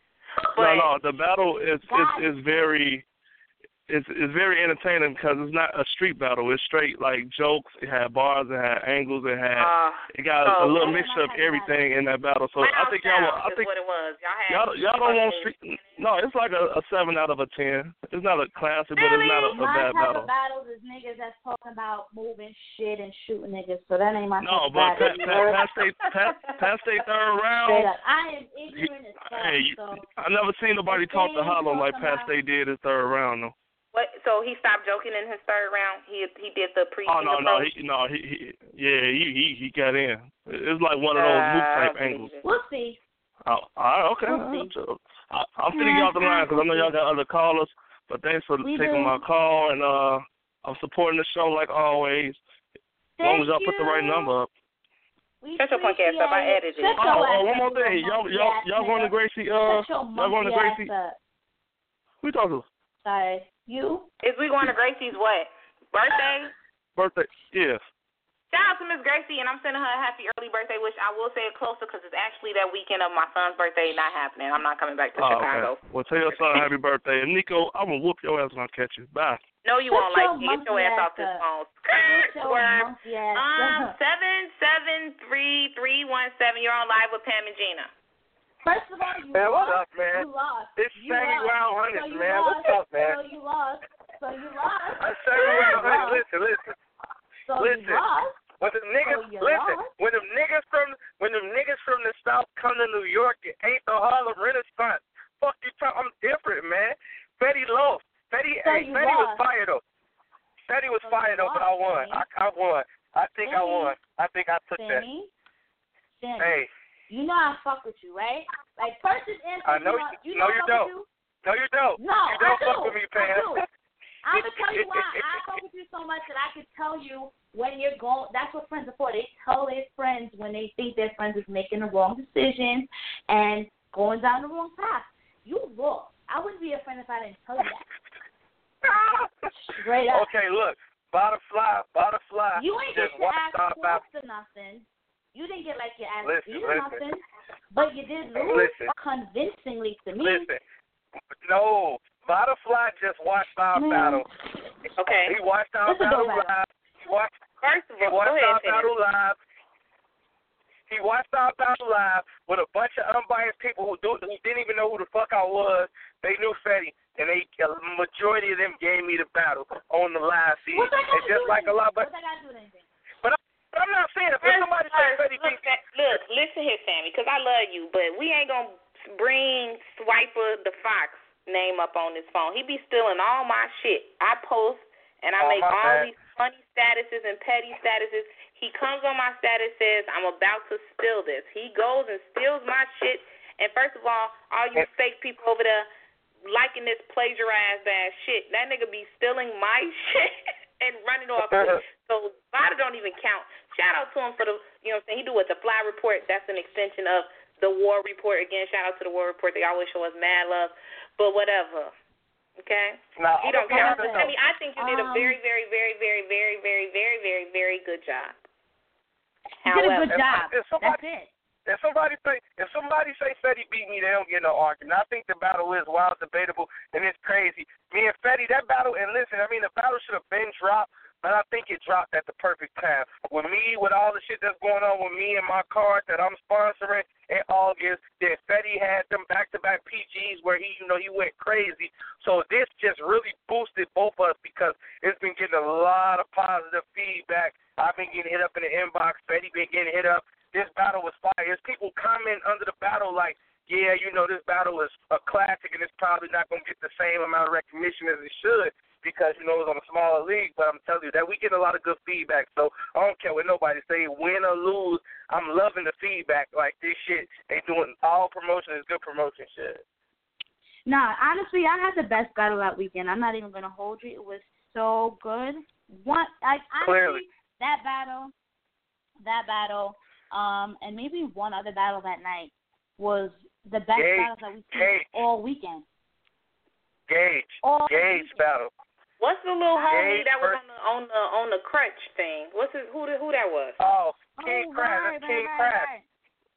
But, no, no, the battle is is, God. is very it's it's very entertaining because it's not a street battle. It's straight like jokes. It had bars. It had angles. It had uh, it got so, a little I mixture of like everything in that battle. So I think y'all I is think what it was. Y'all had y'all y'all don't want street. No, it's like a, a seven out of a ten. It's not a classic, but it's not a, a My bad type battle. of battles is niggas that's talking about moving shit and shooting niggas, so that ain't my No, type but of Pat, battle. Pat, Pat State Pat, Pat State third Straight round. up. I am ignorant as fuck, Hey, so I never seen nobody If talk they to ain't Hollow like talking Pat about- State did his third round though. What? So he stopped joking in his third round. He he did the pre. Oh no, no, approach? he, no, he, he, yeah, he, he, he got in. It's like one of those Uh, Mook I type don't believe angles. it. we'll see. Oh, all right, okay. We'll see. I, I'm finna get off the line because I know y'all got other callers. But thanks for We taking do. my call, and uh, I'm supporting the show like always. As long as y'all Thank put the right you. number up. We Shut your punk ass up. I appreciate it. edited it. Shut Oh, your oh, ass one more up, you thing. Y'all, monkey y'all, ass y'all going to nigga. Gracie? Uh, Shut your y'all going to monkey Gracie? ass up. Who you talking to? Sorry. You? Is we going to Gracie's what? Birthday? Birthday? Yes. Shout out to Miss Gracie, and I'm sending her a happy early birthday wish. I will say it closer because it's actually that weekend of my son's birthday not happening. I'm not coming back to Oh, Chicago. okay. Well, tell your son happy birthday. And Nico, I'm going to whoop your ass when I catch you. Bye. No, you Shut won't your like it. Get your monkey ass ass off this up. phone. Shut your Word. monkey ass Um, up. seven seven three three one seven. You're on live with Pam and Gina. First of all, you Man, lost. what's up, man? You lost. It's you Sammy lost. Round So Hunters, you man. lost. What's up, man? So you lost. So you lost. I'm Sammy Round Hunters. Listen, listen. So Listen. you lost. When the niggas, So you listen, lost. when them niggas from when them niggas from the South come to New York, it ain't the Harlem Renaissance. Fuck you, talk, I'm different, man. Fetty lost. Fetty, So hey, you Fetty was lost. fired though. Fetty was So fired you though, but I lost, won. I, I won. I think I Sammy. won. I think I took that. Sammy. Sammy. Hey, You know I fuck with you, right? Like first is Anthony. I know you. You No, know you I fuck don't. with you? No, you don't. No, you don't I fuck do. with me, I Pam. do. I'm gonna tell you why. I fuck with you so much that I could tell you when you're going. That's what friends are for. They tell their friends when they think their friends is making the wrong decision and going down the wrong path. You lost. I wouldn't be a friend if I didn't tell you that. Straight up. Okay, look. Butterfly, butterfly. You ain't just get your watched ass our battle. whooped or nothing. You didn't get like your ass Listen, beat or listen. nothing. But you did lose Listen. convincingly to me. Listen, no, Butterfly just watched our Man. battle. Okay. He watched our It's a battle good battle. live. He watched, First of he all, watched go ahead, our finish. battle live. He watched our battle live with a bunch of unbiased people who, do, who didn't even know who the fuck I was. They knew Fetty, and they a majority of them gave me the battle on the live feed. What's that got And to just do with like a anything? lot, but What's that got to do with anything? but I'm, I'm not saying if First, somebody first, says Fetty look, beat look, listen here, Sammy, because I love you, but we ain't going to bring Swiper the Fox name up on his phone. He be stealing all my shit. I post and I oh, make all bad. these funny statuses and petty statuses. He comes on my status, says, I'm about to steal this. He goes and steals my shit. And first of all, all you fake people over there liking this plagiarized ass shit, that nigga be stealing my shit and running off with it. So Vada don't even count. Shout out to him for the, you know what I'm saying, he do what, the Fly Report, that's an extension of the War Report. Again, shout out to the War Report. They always show us mad love. But whatever. Okay? Now, he don't count. I mean, I think you did a Um, very, very, very, very, very, very, very, very, very good job. You did a good If- job. if somebody- That's it. If somebody say if somebody say Fetty beat me, they don't get no argument. I think the battle is wild, debatable, and it's crazy. Me and Fetty, that battle, and listen, I mean the battle should have been dropped, but I think it dropped at the perfect time. With me, with all the shit that's going on with me and my card that I'm sponsoring in August, then Fetty had them back-to-back P Gs where he, you know, he went crazy. So this just really boosted both of us because it's been getting a lot of positive feedback. I've been getting hit up in the inbox. Fetty been getting hit up. This battle was fire. There's people comment under the battle like, yeah, you know, this battle is a classic and it's probably not going to get the same amount of recognition as it should because, you know, it was on a smaller league. But I'm telling you that we get a lot of good feedback. So I don't care what nobody say, win or lose. I'm loving the feedback. Like, this shit, they doing all promotion is good promotion shit. Nah, honestly, I had the best battle that weekend. I'm not even going to hold you. It was so good. One, like, honestly, Clearly. that battle, that battle, Um, and maybe one other battle that night was the best Gage, battles that we've seen Gage. all weekend. Gage. All Gage weekend. battle. What's the little homie Gage that was first. on the on the on the crutch thing? What's his who the, who that was? Oh, King oh, Crab. right, That's King right, Crab. right, right.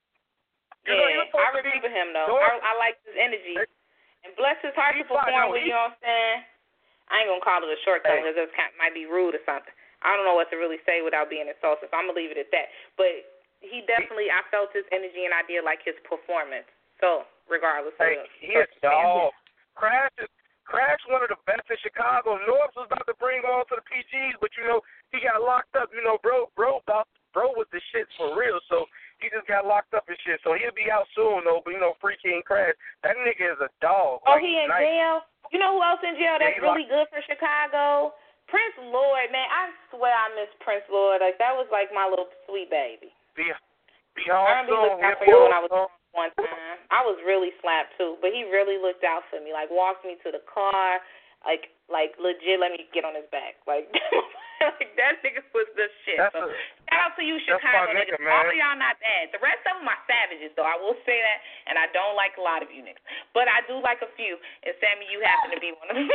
You know, he Yeah, was supposed I to be remember him though. doing- I, I like his energy. And bless his heart to He fought, perform no, with he- you know what I'm saying? I ain't gonna call it a shortcut Hey. because it kind might be rude or something. I don't know what to really say without being insulting, so I'm gonna leave it at that. But he definitely, I felt his energy and I did like his performance. So regardless Hey, of he is dog. Crash is Crash one of the best in Chicago. North was about to bring on to the P Gs, but you know he got locked up. You know, bro, bro, about, bro was the shit for real. So he just got locked up and shit. So he'll be out soon though. But you know, Free King Crash, that nigga is a dog. Oh, like, he in nice. jail? You know who else in jail Yeah, that's he really good for Chicago? Prince Lloyd, man. I swear I miss Prince Lloyd. Like, that was like my little sweet baby. Be, be I home remember he soon. looked out for He'll me be when I was home. one time. I was really slapped, too. But he really looked out for me. Like, walked me to the car. Like, like legit let me get on his back. Like, like that nigga was the shit. That's So, a- shout out to you, that's Chicago my nigga, niggas. man. All of y'all not bad. The rest of them are savages, though. I will say that, and I don't like a lot of you niggas. But I do like a few, and Sammy, you happen to be one of them.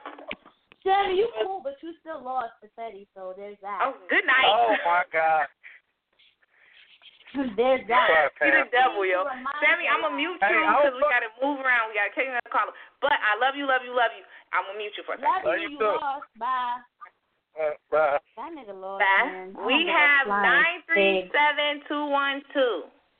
Sammy, you cool, but you still lost to Fetty, so there's that. Oh, good night. Oh my God. There's that. You the devil, yo. Remind Sammy, you I'm of going to mute Hey, you I because was we got to move around. We got to take another caller. But I love you, love you, love you. I'm going to mute you for a second. Love Love you, you you too. lost. Bye. Uh, bye. That nigga lost, Bye. man. I We don't give a have flying nine three pig. seven two one two.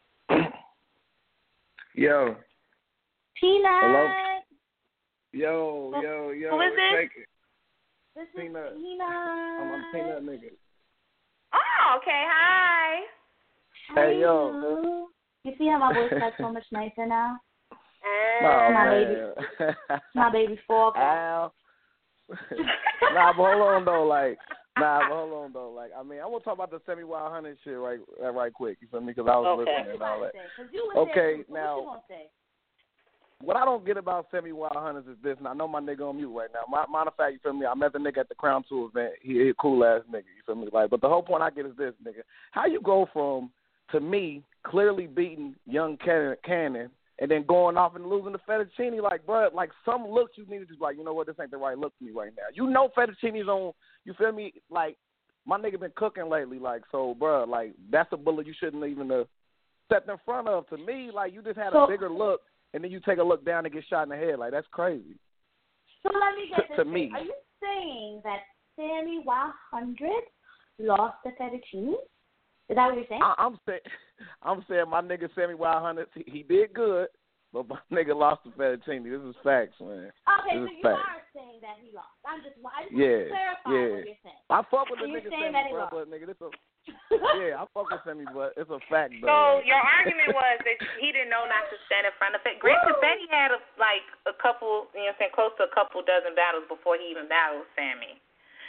Yo, Peanut. Hello? yo, Who- yo, yo. who is this? Take it. This is Peanut. Peanut. I'm a peanut nigga. Oh, okay. Hi. Hey, yo. Hello. You see how my voice got so much nicer now? Oh, my man. My baby four. Ow. Nah, but hold on though, like, nah, but hold on though, like, I mean, I want to talk about the Sammy Wild Hunter shit right, uh, right quick. You feel me? Because I was Okay. listening and all that. Cause you was Okay, there. now- What you gonna say? What I don't get about Sammy Wild Hunters is this, and I know my nigga on mute right now. My, matter of fact, you feel me? I met the nigga at the Crown Two event. He, he a cool ass nigga. You feel me? Like, but the whole point I get is this, nigga. How you go from, to me, clearly beating young Cannon, Cannon and then going off and losing to Fettuccine, like, bro, like some looks you need to just like, you know what, this ain't the right look for me right now. You know Fettuccine's on, you feel me? Like, my nigga been cooking lately, like, so, bro, like, that's a bullet you shouldn't even have stepped in front of. To me, like, you just had So- a bigger look, and then you take a look down and get shot in the head. Like, that's crazy. So let me get To- this to straight. me. Are you saying that Sammy Wild Hundred lost to Fettuccine? Is that what you're saying? I, I'm saying, I'm saying my nigga Sammy Wild Hunters, he, he did good. but my nigga lost to Fettuccine. This is facts, man. Okay, this so you facts. are saying that he lost. I'm just, I just yeah, want to clarify yeah. what you're saying. I fuck with so the you're nigga saying Sammy, that he bro, lost. but nigga, this a yeah, I fuck with Sammy, but it's a fact though. So like. your argument was that he didn't know not to stand in front of it. Grant Betty had a, like a couple, you know, what I'm saying, close to a couple dozen battles before he even battled Sammy.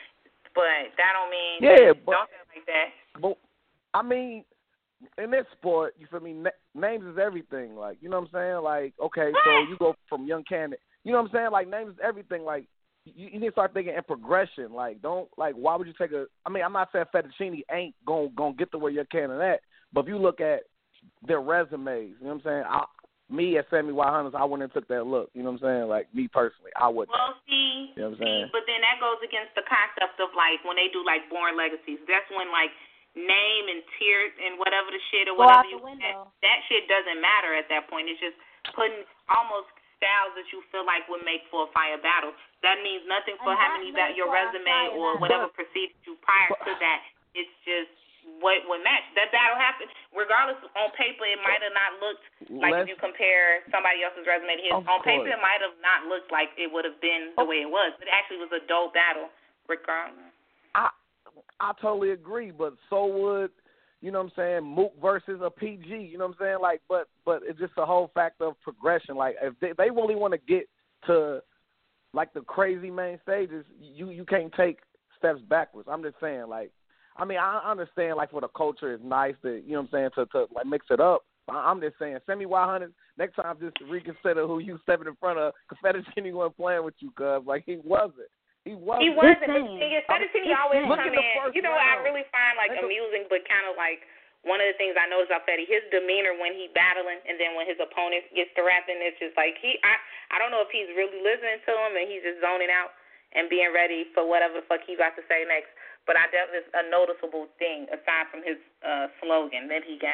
But that don't mean yeah, that, but, don't say it like that. But I mean, in this sport, you feel me? Na- names is everything. Like, you know what I'm saying? Like, okay, so you go from young Cannon. You know what I'm saying? Like, names is everything. Like, you, you need to start thinking in progression. Like, don't like. Why would you take a? I mean, I'm not saying Fettuccine ain't gonna gonna get to where you're Cannon at, but if you look at their resumes, you know what I'm saying? I, me as Sammy Y Hunters, I wouldn't have took that look. You know what I'm saying? Like, me personally, I wouldn't. Well, see, you know what I'm see, saying? but then that goes against the concept of like when they do like Born Legacies. That's when like name and tier and whatever the shit or Go whatever out you the window. that, that shit doesn't matter at that point. It's just putting almost styles that you feel like would make for a fire battle. That means nothing for And how that many makes that your for a resume fire or battle. whatever But- preceded you prior but- to that. It's just what would match. That battle happened regardless. On paper, it might have not looked like Let's, if you compare somebody else's resume to his. Of On paper, course. it might have not looked like it would have been the way it was. But it actually was a dope battle, regardless. I I totally agree, but so would, you know what I'm saying, Mook versus a P G, you know what I'm saying? Like, but but it's just a whole fact of progression. Like, if they, they really want to get to, like, the crazy main stages, you, you can't take steps backwards. I'm just saying, like, I mean, I understand, like, for the culture, it's nice to, you know what I'm saying, to, to like, mix it up. I'm just saying, Sammy Y Hunters, next time just reconsider who you stepping in front of, because Fettuccine wasn't playing with you, cuz. Like, he wasn't. He wasn't. He wasn't. But the Insane. thing is, Fettuccine always Look come at the in. first You know what I round. really find like Look at- amusing, but kind of like one of the things I noticed about Fetty, his demeanor when he battling, and then when his opponent gets to rapping, it's just like he. I I don't know if he's really listening to him and he's just zoning out and being ready for whatever the fuck he's about to say next. But I definitely it's a noticeable thing aside from his uh, slogan that he got.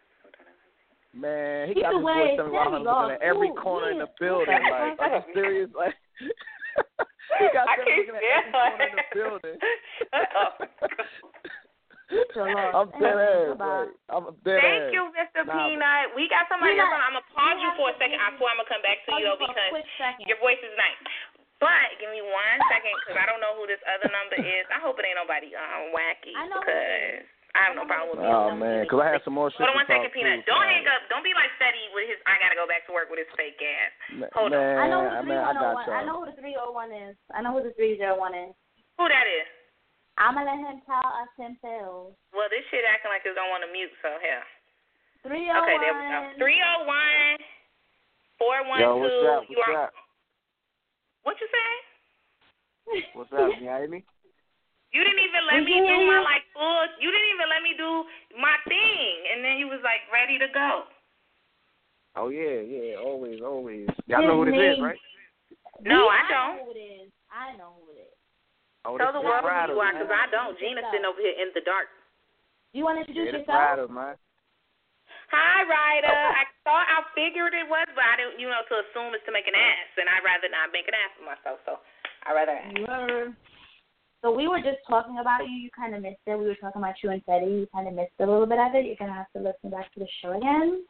Man, he Either got his way, boy Sammy Y Sammy Hunters in lost. every Ooh, corner in the yeah. building. Like, are you serious? Like, he got I Sammy can't looking at every stand corner in the building. Shut up. So lost. I'm dead ass. Goodbye. Like, I'm dead Thank ass. you, Mister Nah, Peanut. We got somebody Peanut, else on. I'm going to pause we you have for a to second. give I swear I'm going to come back to Pause you, you though, for a because quick second. your voice is nice. But give me one second, because I don't know who this other number is. I hope it ain't nobody um, wacky, I know who it because is. I have no problem with being Oh, number. man, because I had some more shit Hold on one to talk second, Peanut. to, Don't man. hang up. Don't be like Steady with his, I got to go back to work with his fake ass. Man, Hold on. I know who the man, I got three one oh one. y'all. I know who the three oh one is. I know who the three oh one is. Who that is? I'm gonna let him tell us himself. Well, this shit acting like it's don't want to mute, so hell. Three oh one. Okay, there we go. three oh one, four one two. Yo, what's up? You What's are, up? What you say? What's up? You hear me? You didn't even let me do my like full. You didn't even let me do my thing, and then you was like ready to go. Oh yeah, yeah, always, always. Y'all know who this is, right? No, I I don't. know who it is. I know who it is. Oh, Tell this the is world who Ryder, you are, man. because I don't. Gina's sitting over here in the dark. You want to introduce Yeah, this yourself? Ryder, man. Hi, Ryder. I thought I figured it was, but I didn't. You know, to assume is to make an ass, and I'd rather not make an ass of myself. So I'd rather. You were. So we were just talking about you. You kind of missed it. We were talking about you and Teddy. You kind of missed a little bit of it. You're gonna have to listen back to the show again.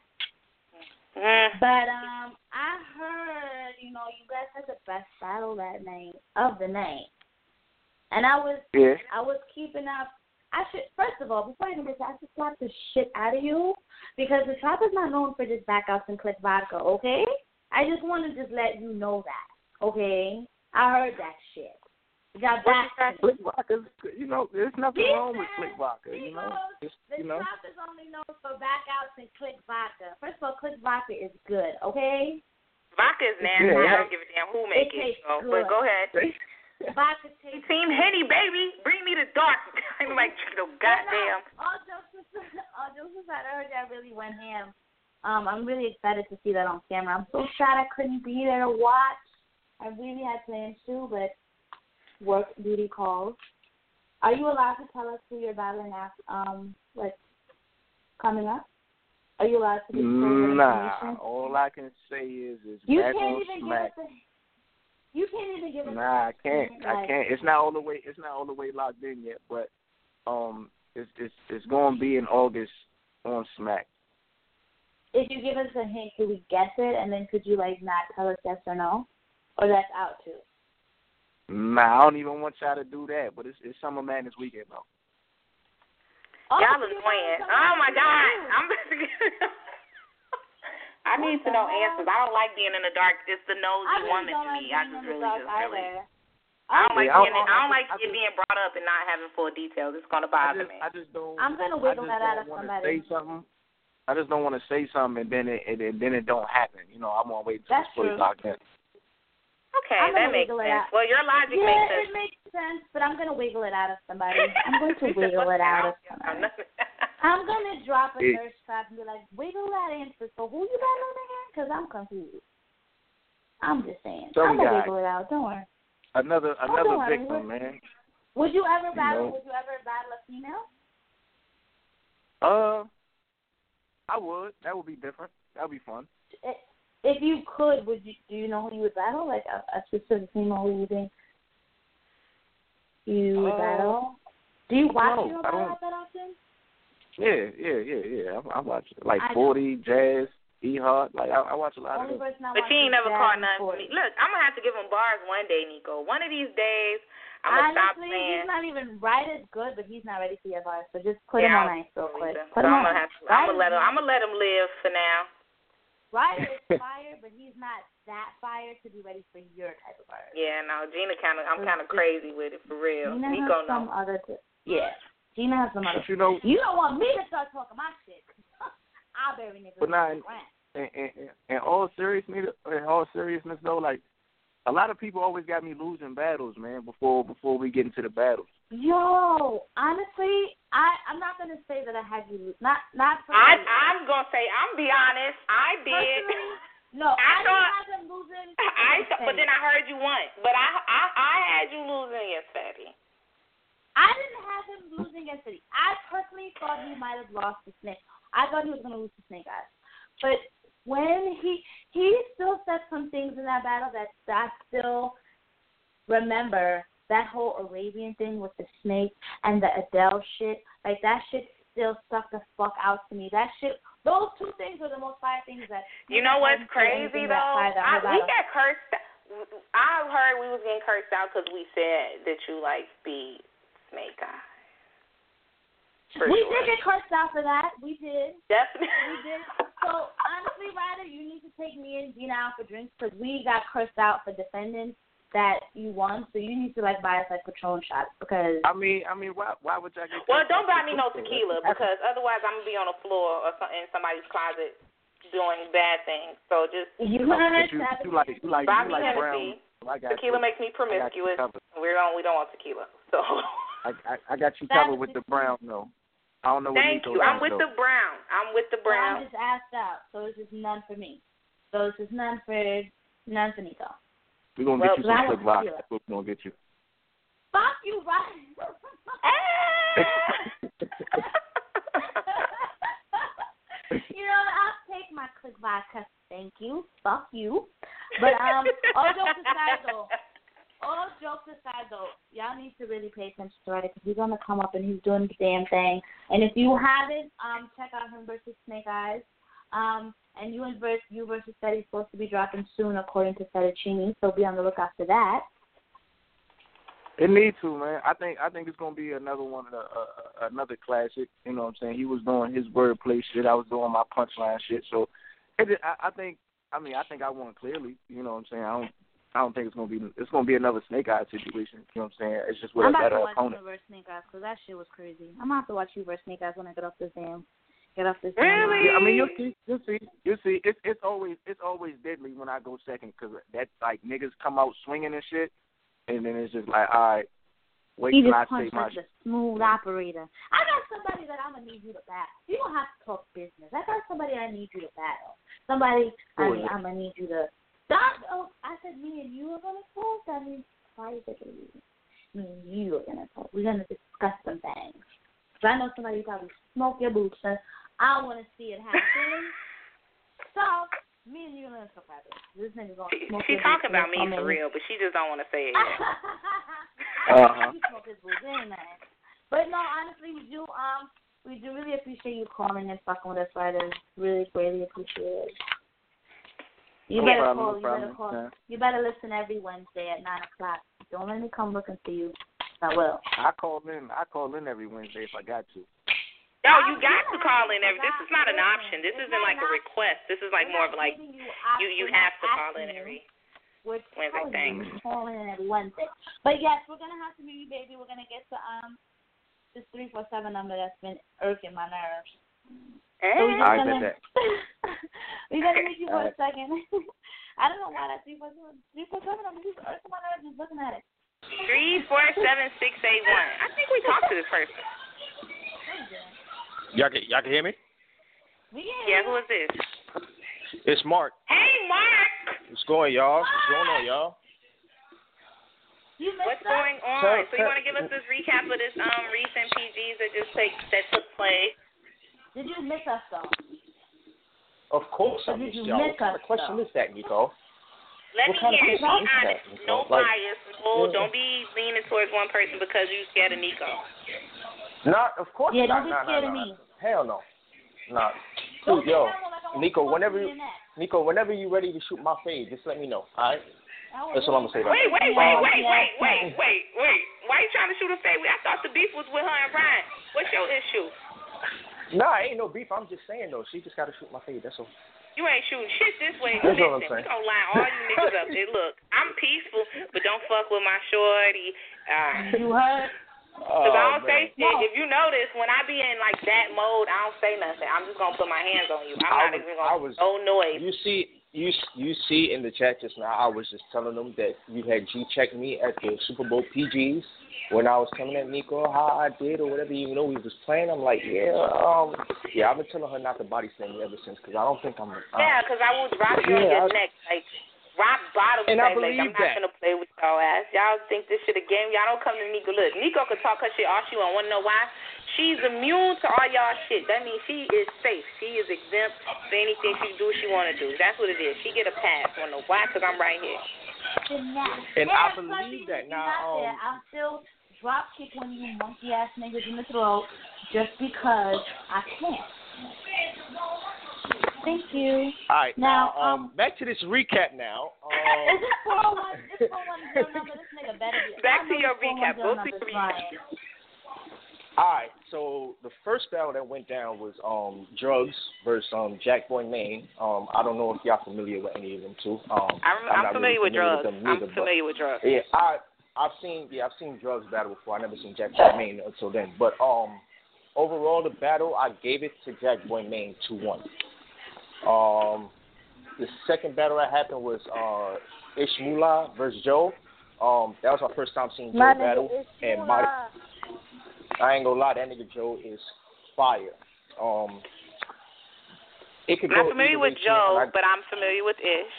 Mm. But um, I heard, you know, you guys had the best battle that night of the night, and I was, Yeah. I was keeping up. I should first of all, before I even get to, I should slap the shit out of you because the Trap is not known for just backouts and click vodka. Okay, I just want to just let you know that. Okay, I heard that shit. You got back. Click vodka, you know, there's nothing He wrong with said- click vodka, he you know. goes, It's, The you know. Trap is only known for backouts and click vodka. First of all, click vodka is good. Okay. Vodka is nasty. Yeah. I don't give a damn who make It it. tastes So, good. but go ahead. Vodka tastes Team Henny, baby, bring me the dark. I'm like, no, goddamn. All jokes aside, all jokes aside, I heard that really went ham. Um, I'm really excited to see that on camera. I'm so sad I couldn't be there to watch. I really had plans to, but work duty calls. Are you allowed to tell us who you're battling at? Um, like coming up? Are you allowed to disclose that Nah, information? all I can say is it's You back can't on even smack. give us a. You can't even give us. Nah, I can't. I like, can't. It's not all the way. It's not all the way locked in yet, but um, it's it's it's going to be in August on Smack. if you give us a hint, could we guess it, and then could you like not tell us yes or no, or that's out too? Nah, I don't even want y'all to do that, but it's it's Summer Madness weekend though. Oh, Y'all is playing. Oh my God, I'm. I need to know answers. I don't like being in the dark. It's the nosy woman to me. I just really just really. I don't like yeah, being. I don't, I don't like I it just, being brought up and not having full details. It's gonna bother I just, me. I just don't. I'm gonna wiggle that out of Say somebody. something. I just don't want to say something and then it and then it don't happen. You know, I'm gonna wait until That's it's fully true. locked in. Okay, that makes sense. Well, your logic yeah, makes sense. it makes sense, but I'm gonna wiggle it out of somebody. I'm going to wiggle it out of somebody. I'm gonna drop a thirst trap and be like, wiggle that answer. So who you got on again? Because I'm confused. I'm just saying. Some I'm gonna guy. wiggle it out. Don't worry. Another Oh, another don't victim, worry. man. Would you ever You battle? know. Would you ever battle a female? Uh, I would. That would be different. That would be fun. If you could, would you? Do you know who you would battle? Like a, a specific female who you think you would Uh, battle? Do you watch no, female I battle don't. that often? Yeah, yeah, yeah, yeah. I, I watch it. Like I forty, Jazz, E Hart. Like I, I watch a lot Only of them. person I But watch she ain't is never Jazz caught and nothing for forty. me. Look, I'm gonna have to give him bars one day, Nico. One of these days, I'm gonna stop Honestly, saying. he's not even right as good, but he's not ready for your bars. So just put Yeah, him on I ice real don't quick. either. Put So him I'm on gonna ice. have to. I'm gonna let him. I'm gonna let him live for now. Ryder is fire, but he's not that fire to be ready for your type of bars. Yeah, no, Gina kind of. I'm kind of crazy with it for real. Gina Nico has some no. other. T- yeah, Gina has some other. But you know, You don't want me to start talking my shit. I'll bury niggas. But now, in the ground. in, in, in all seriousness, in all seriousness though, like a lot of people always got me losing battles, man. Before before we get into the battles. Yo, honestly, I I'm not gonna say that I had you lose. Not not for I I'm gonna say. I'm be honest. I did. Personally, no, I, I didn't thought- have him losing. I th- but then I heard you once. But I I I had you losing against Fatty. I didn't have him losing against City. I personally thought he might have lost to Snake. I thought he was going to lose to Snake Eyes. But when he he still said some things in that battle that I still remember, that whole Arabian thing with the snake and the Adele shit, like that shit still stuck the fuck out to me. That shit, those two things were the most fire things that. You know what's that crazy though? fired that I, whole we battle. got cursed. I heard we was getting cursed out because we said that you like beat Snake Eyes. For we sure. did get cursed out for that. We did. Definitely. We did. So, honestly, Ryder, you need to take me and Gina out for drinks because we got cursed out for defending that you won. So you need to, like, buy us, like, Patron shots because... I mean, I mean, why why would y'all get? Well, don't buy me no tequila because otherwise I'm going to be on the floor or some, in somebody's closet doing bad things. So just... You But want you, to you like you like buy you me like Hennessy. brown. I got Tequila you. makes me promiscuous. I got you We don't, we don't want tequila. So... I, I, I got you That covered is with the brown though. I don't know what Thank Nico you. I'm does, with though. the brown. I'm with the So brown. I'm just asked out. So it's just none for me. So it's just none for, none for Nico. We're going to Well, get you some I slick want vodka. tequila. That's what we're going to get you. Fuck you, Ryder. You know, I'll take my click vodka. Thank you. Fuck you. But um, all jokes aside, though, all jokes aside, though, y'all need to really pay attention to it because he's gonna come up and he's doing the damn thing. And if you haven't, um, check out him versus Snake Eyes. Um, and you and versus you versus Fetty's supposed to be dropping soon, according to Fettuccine. So be on the lookout for that. It needs to, man. I think I think it's gonna be another one, uh, uh, another classic. You know what I'm saying? He was doing his wordplay shit. I was doing my punchline shit. So, it, I, I think, I mean, I think I won clearly. You know what I'm saying? I don't, I don't think it's gonna be, it's gonna be another Snake Eyes situation. You know what I'm saying? It's just with I'm a about better to watch opponent. you versus Snake Eyes because that shit was crazy. I'm gonna have to watch you versus Snake Eyes when I get off this damn, get off this. Really? Yeah, I mean, you'll see, you'll see, you'll see. It's it's always it's always deadly when I go second because that like niggas come out swinging and shit, and then it's just like, all right. Wait He till just I say punched my like the smooth operator. I got somebody that I'm going to need you to battle. You don't have to talk business. I got somebody I need you to battle. Somebody, I Who is mean, it? I'm going to need you to. Stop. Oh, I said me and you are going to talk. That means, why is it going to be? Me and you are going to talk. We're going to discuss some things. Because I know somebody who probably smoke your boots, and I want to see it happen. So, me and you are going to talk about this. This nigga's going to She, smoke she's your talking boots about me and for come in. real, but she just don't want to say it yet. Uh-huh. You smoke his boots, ain't that? But no, honestly, we do. Um, We do really appreciate you calling and fucking with us, Ryder. Really greatly appreciate it. You No better problem, call. no You problem. better call. Yeah. You better listen every Wednesday at nine o'clock. Don't let me come looking for you. I will. I call in. I call in every Wednesday if I got to. No, you got to call in every. This is not an option. This isn't like a request. This is like more of like you you have to call in every Wednesday thing. Call in every Wednesday. But yes, we're gonna have to meet you, baby. We're gonna get to um this three four seven number that's been irking my nerves. Hey. So we're just I gonna, bet that. we're gonna meet you for All a second. I don't know why that three four seven three four seven number is irking my nerves just looking at it. Three four seven six eight one. I think we talked to this person. Y'all can, y'all can hear me? Yeah, who is this? It's Mark. Hey, Mark. What's going, y'all? What's going on, y'all? You What's missed going us? on? So you want to give us this recap of this um recent P Gs that just take that took place? Did you miss us though? Of course I Or did missed you y'all. miss What kind us, of question though? is that, Nico? Let What me kind of hear it. Be question is that, honest. Nico? No Like, bias. No, yeah. don't be leaning towards one person because you scared of Nico. Not, of course Yeah, not. don't be Nah, scared nah, of nah. me. Hell no. Nah. Don't Dude, yo, say that one like I want Nico, to whenever punch you, you in the neck. Nico, whenever you're ready to shoot my fade, just let me know, all right? That's all I'm gonna say. Wait, wait, wait, Um, wait, wait, wait, wait, wait. Why you trying to shoot a fade? I thought the beef was with her and Brian. What's your issue? Nah, ain't no beef. I'm just saying though. She just gotta shoot my fade. That's all. You ain't shooting shit this way. That's all I'm Listen, saying. we gonna line all you niggas up. Hey, look, I'm peaceful, but don't fuck with my shorty. Uh, You heard? Cause I Oh, don't say man. shit. If you notice, when I be in like that mode, I don't say nothing. I'm just gonna put my hands on you. I'm I not was- even I gonna was- no noise. You see, you you see in the chat just now, I was just telling them that you had G checked me at the Super Bowl P Gs when I was coming at Nico how I did or whatever, even though we was playing. I'm like, yeah, um, yeah. I've been telling her not to body slam me ever since because I don't think I'm. Uh, Yeah, cause I would drop you on Yeah, your I- neck like rock bottom. And I type, like, believe I'm not that. gonna play with y'all ass. Y'all think this shit a game? Y'all don't come to Nico. Look, Nico could talk her shit all she want. Wanna know why? She's immune to all y'all shit. That means she is safe. She is exempt for anything she do what she wanna do. That's what it is. She get a pass. Wanna know why? Cause I'm right here. And yeah, I believe that. Now, not there. um, I'll still drop kick one of you monkey ass niggas in the throat just because I can. Thank you. all right, Now, now, um, back to this recap now. Um, Is this four oh one? This four oh one zero number? This nigga better be. Back I to know your this recap. Go to four one zero your number's recap. lying. All right, so the first battle that went down was um, Drugs versus um, Jack Boy Maine. Um, I don't know if y'all familiar with any of them too. Um, I'm, I'm, I'm not familiar really with familiar drugs. with them neither, I'm familiar with drugs. But, yeah, I I've seen yeah I've seen Drugs battle before. I never seen Jack Boy Maine until then. But um, overall, the battle I gave it to Jack Boy Maine two one. Um, the second battle that happened was uh, Ishmula versus Joe. Um, that was my first time seeing Joe My battle, nigga, and my I ain't gonna lie, that nigga Joe is fire. Um, it could I'm go not familiar either with way, too, Joe, and I- but I'm familiar with Ish.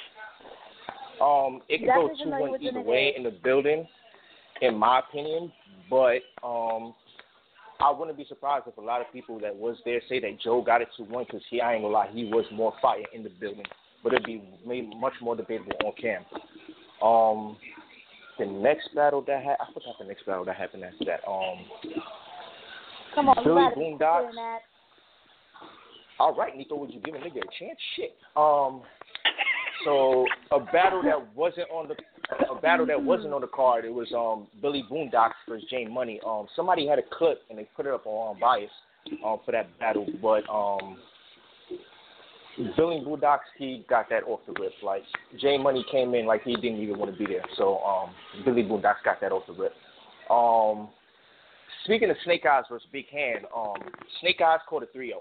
Um, it could Definitely go two familiar one with the either nigga. way in the building, in my opinion. But um, I wouldn't be surprised if a lot of people that was there say that Joe got it two one because he, I ain't gonna lie, he was more fire in the building. But it'd be made much more debatable on cam. Um, the next battle that ha- I forgot the next battle that happened after that. Um, Come on, Billy you gotta be Boondocks. doing that. All right, Nico, would you give a nigga a chance? Shit. Um, so a battle that wasn't on the a battle that wasn't on the card. It was um Billy Boondocks versus Jay Money. Um, somebody had a clip and they put it up on Bias um for that battle, but um Billy Boondocks he got that off the rip. Like Jay Money came in like he didn't even want to be there. So um Billy Boondocks got that off the rip. Um, speaking of Snake Eyes versus Big Hand, um Snake Eyes caught a three oh.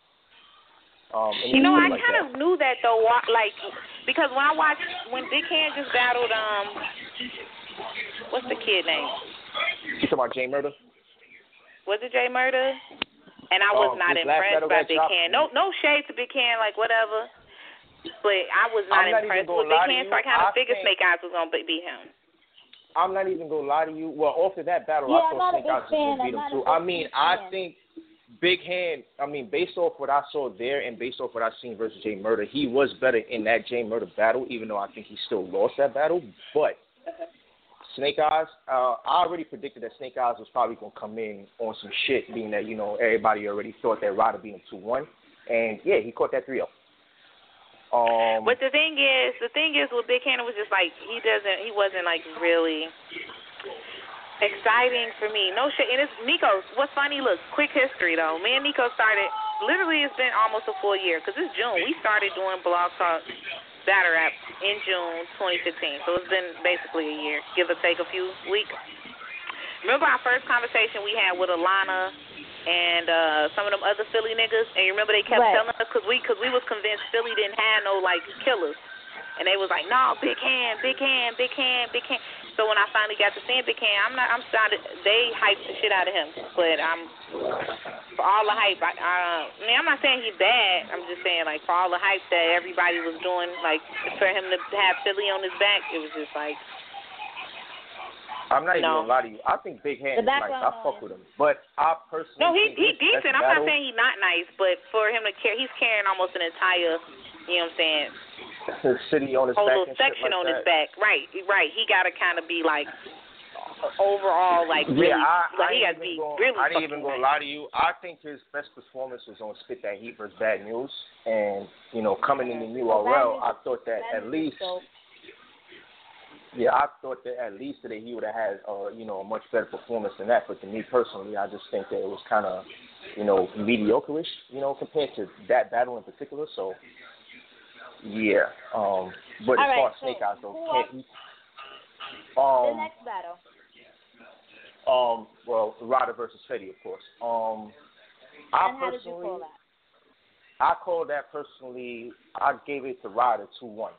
Um, You know, I like kind that. of knew that though, wa- like because when I watched when Big Hand just battled, um, what's the kid name? You talking about Jay Murder? Was it Jay Murder? And I was Um, not his last impressed battle by that Big dropped- Hand. No, no shade to Big Hand, like whatever. But I was not I'm not even impressed gonna with Big lie to Hand, you. so I kind I of figured think- Snake Eyes was gonna be- beat him. I'm not even gonna lie to you. Well, after that battle, Yeah, I I'm thought not a Snake Eyes big was fan. gonna beat I'm him not a too. big I mean, fan. I think Big Hand. I mean, based off what I saw there and based off what I seen versus Jay Murder, he was better in that Jay Murder battle. Even though I think he still lost that battle, but Snake Eyes, uh, I already predicted that Snake Eyes was probably going to come in on some shit, being that, you know, everybody already thought that Ryder beat him two one. And, yeah, he caught that three oh. Um, but the thing is, the thing is with Big Cannon was just like, he doesn't, he wasn't, like, really exciting for me. No shit. And it's Nico. What's funny, look, quick history, though. Me and Nico started, literally it's been almost a full year, because it's June. We started doing Blog Talk Battle Rap in June twenty fifteen. So it's been basically a year, give or take a few weeks. Remember our first conversation we had with Alana and uh, some of them other Philly niggas? And you remember they kept right. telling us, because we, cause we was convinced Philly didn't have no, like, killers. And they was like, no, Big Hand, Big Hand, Big Hand, Big Hand. So when I finally got to seeing Big Hand, I'm not, I'm started, they hyped the shit out of him. But I'm, for all the hype, I, uh, I mean, I'm not saying he's bad. I'm just saying, like, for all the hype that everybody was doing, like, for him to have Philly on his back, it was just like, I'm not even no. gonna lie to you. I think Big Hand is nice. I fuck with him, but I personally no, he think he decent. I'm battle, not saying he's not nice, but for him to carry, he's carrying almost an entire, you know what I'm saying, his city on his whole back little and section shit like on that. his back. Right, right. He got to kind of be like overall, like yeah, really, I, like I he got to be gonna, really. I didn't even gonna nice. lie to you. I think his best performance was on Spit That Heat versus Bad News, and you know, coming in the U R L, I thought that at least. Yeah, I thought that at least today he would have had, uh, you know, a much better performance than that. But to me personally, I just think that it was kind of, you know, mediocre-ish, you know, compared to that battle in particular. So, yeah. Um, but All as right, far as so Snake Eyes, though, who can't he? Um, the next battle. Um, well, Ryder versus Fetty, of course. Um, I and how personally, did you call that? I called that personally. I gave it to Ryder two one.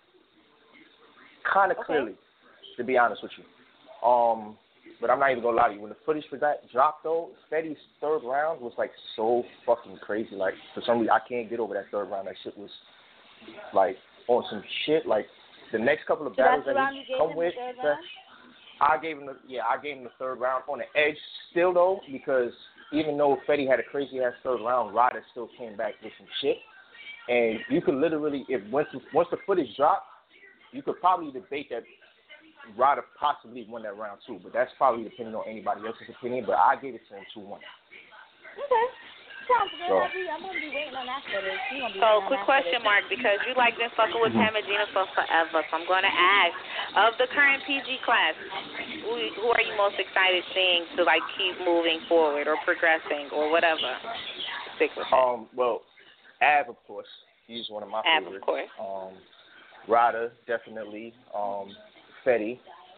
Kind of Okay. clearly. To be honest with you. Um, but I'm not even going to lie to you. When the footage for that dropped, though, Fetty's third round was, like, so fucking crazy. Like, for some reason, I can't get over that third round. That shit was, like, on some shit. Like, the next couple of So battles that's the that round he you gave come him, with, the third that, round? I gave him the, yeah, I gave him the third round on the edge still, though, because even though Fetty had a crazy-ass third round, Ryder still came back with some shit. And you could literally, if once, once the footage dropped, you could probably debate that Ryder possibly won that round too, but that's probably depending on anybody else's opinion. But I gave it to him two one. Okay. Sounds good. So, I'll be, I'm going to be waiting on that footage. You gonna be So, waiting quick on that question, footage. Mark, because you like been fucking with Tam and Gina for forever, so I'm going to ask, of the current P G class, who, who are you most excited seeing to, like, keep moving forward or progressing or whatever? Stick with it. Um, well, Av, of course, he's one of my Av, favorites. of course. Um, Ryder, definitely. Um, Fetty.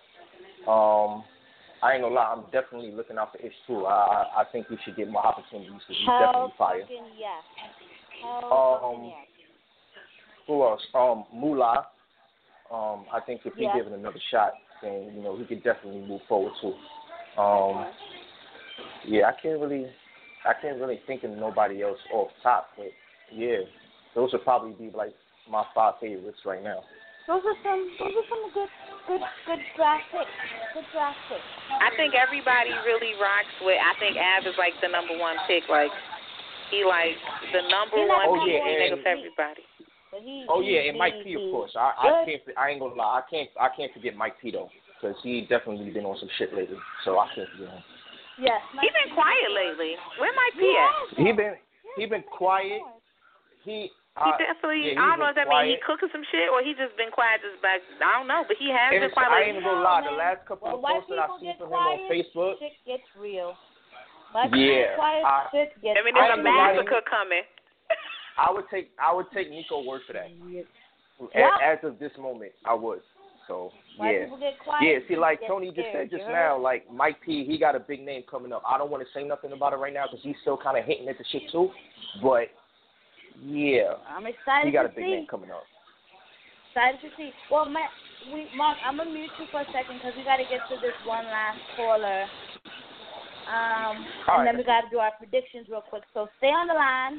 Um, I ain't gonna lie, I'm definitely looking out for Ish too. I, I I think we should get more opportunities because he's Hell definitely fire. fucking yes. Hell Um, fucking yes. Who else? Um, Moolah. Um, I think if he Yeah. given another shot, then you know he could definitely move forward too. Um, yeah, I can't really, I can't really think of nobody else off top, but yeah, those would probably be like my five favorites right now. Those are some. Those are some good, good, good draft picks. Good draft picks. I think everybody really rocks with, I think Av is, like, the number one pick. Like, he, like, the number He's one not Oh, P G yeah, nigga and- for everybody. But he, Oh he, yeah, and he, Mike P, of he, course. I, I good. can't, I ain't gonna lie, I can't, I can't forget Mike P though, because he definitely been on some shit lately. So I can't forget him. Yes. He been quiet lately. Where Mike P at? He been, he been quiet. He, He uh, definitely, yeah, I don't know if that means he quiet. cooking some shit or he just been quiet just back, I don't know, but he has been And quiet I lately. ain't gonna lie, the man. last couple When of white posts that I people seen get from him on quiet, Facebook, shit gets real. White Yeah, people get quiet, I- shit gets I mean, there's I a ain't gonna lie to massacre coming. I would take, I would take Nico word for that. Yeah. As, as of this moment, I would. So White yeah. people get quiet, Yeah, see, shit like gets Tony just scared, said just you now, heard? like Mike P, he got a big name coming up. I don't want to say nothing about it right now because he's still kind of hitting at the shit too. But yeah, I'm excited he got to a big see. name coming up. Excited to see. Well, Matt, we, Mark, I'm gonna mute you for a second because we got to get to this one last caller. Um, All and right. then we got to do our predictions real quick. So stay on the line.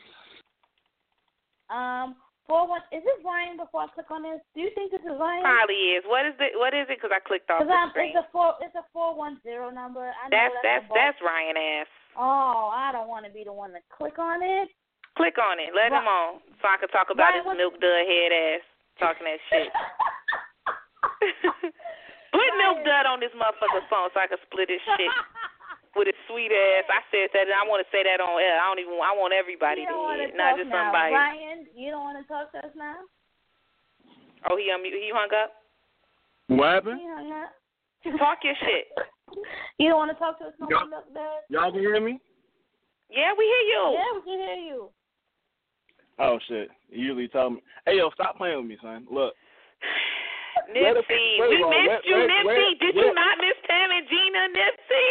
Um, four one. Is this Ryan? Before I click on this, do you think this is Ryan? Probably is. What is it? What is it? Because I clicked off Because the um, screen. it's a four. It's a four one zero number. I know That's that's that's the that's Ryan ass. Oh, I don't want to be the one to click on it. Click on it. Let Right. him on so I can talk about Ryan, his what's- milk dud head ass talking that shit. Put milk Snoop Dogg on this motherfucker's phone so I can split his shit with his sweet ass. I said that, and I want to say that on air. I don't even. I want everybody to hear it, not just now. somebody. Ryan, you don't want to talk to us now? Oh, he unmute. He hung up. What happened? He hung up. Talk your shit. You don't want to talk to us no y'all, more, y'all can hear me? Yeah, we hear you. Yeah, we can hear you. Oh shit! You usually tell me, "Hey yo, stop playing with me, son." Look. Nipsey, we missed you, Nipsey. Did you not miss Tam and Gina, Nipsey?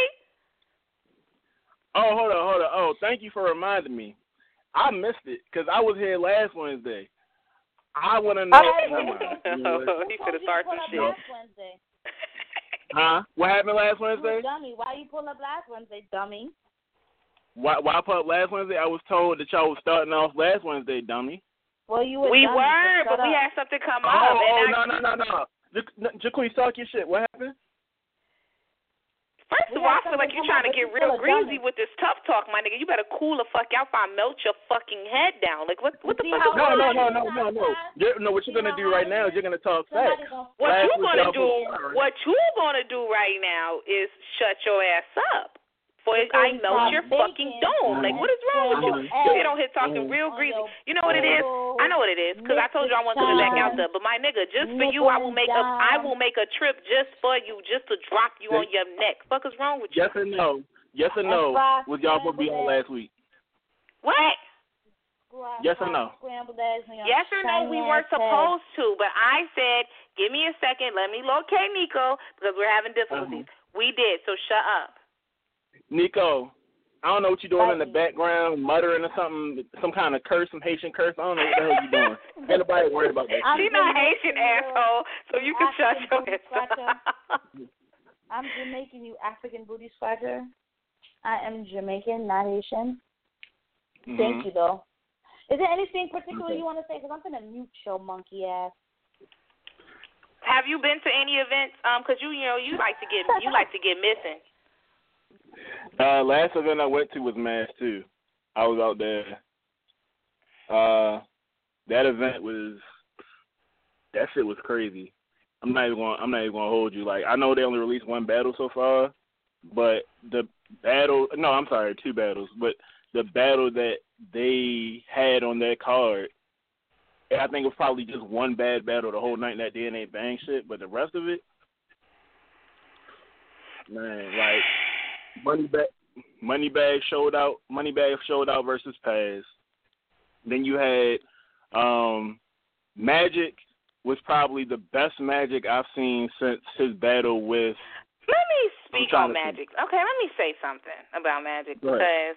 Oh, hold on, hold on. Oh, thank you for reminding me. I missed it because I was here last Wednesday. I want to know. Oh, he could have started some shit. Last Wednesday. Huh? What happened last Wednesday? You dummy. Why you pull up last Wednesday, dummy? Why, why I pull up last Wednesday? I was told that y'all was starting off last Wednesday, dummy. Well, you were we dummy, were, but up. we had something come oh, up. Oh, and no, I... no, no, no, no. Jaquez, talk your shit. What happened? First of all, I feel like you're trying to get real greasy with this tough talk, my nigga. You better cool the fuck out if I melt your fucking head down. Like, what What the fuck is No, no, no, no, no, no. You're, no, what you're going to do right now is you're going to talk facts. What you going to do, what you going to do right now is shut your ass up. For I melt your fucking dome. Like, what is wrong with you? You get on here talking real greasy. You know what it is? I know what it is because I told you I wasn't going back out there. But my nigga, just for you, I will make a I will make a trip just for you, just to drop you on your neck. Fuck is wrong with you? Yes or no? Yes or no? Was y'all supposed to be on last week? What? Yes or no? Yes or no? We weren't supposed to, but I said, give me a second, let me locate Nico because we're having difficulties. Uh-huh. We did, so shut up. Nico, I don't know what you're doing in the background, muttering or something, some kind of curse, some Haitian curse. I don't know what the hell you're doing. Ain't nobody worried about that. She's not Haitian, asshole, so you can shut your ass up. I'm Jamaican, you African booty scratcher. I am Jamaican, not Haitian. Mm-hmm. Thank you, though. Is there anything particular okay. you want to say? Because I'm going to mute your monkey ass. Have you been to any events? Um, because you, you know, you like to get you like to get missing. Uh, last event I went to was Mass too. I was out there. Uh, that event was that shit was crazy. I'm not even going. I'm not even going to hold you. Like I know they only released one battle so far, but the battle. No, I'm sorry, two battles. But the battle that they had on that card, I think it was probably just one bad battle the whole night. That D N A Bang shit, but the rest of it, man, like. Moneybag, Moneybag showed out. Moneybag showed out versus Paz. Then you had um, Magic was probably the best Magic I've seen since his battle with. Let me speak on Magic. Think. Okay, let me say something about Magic because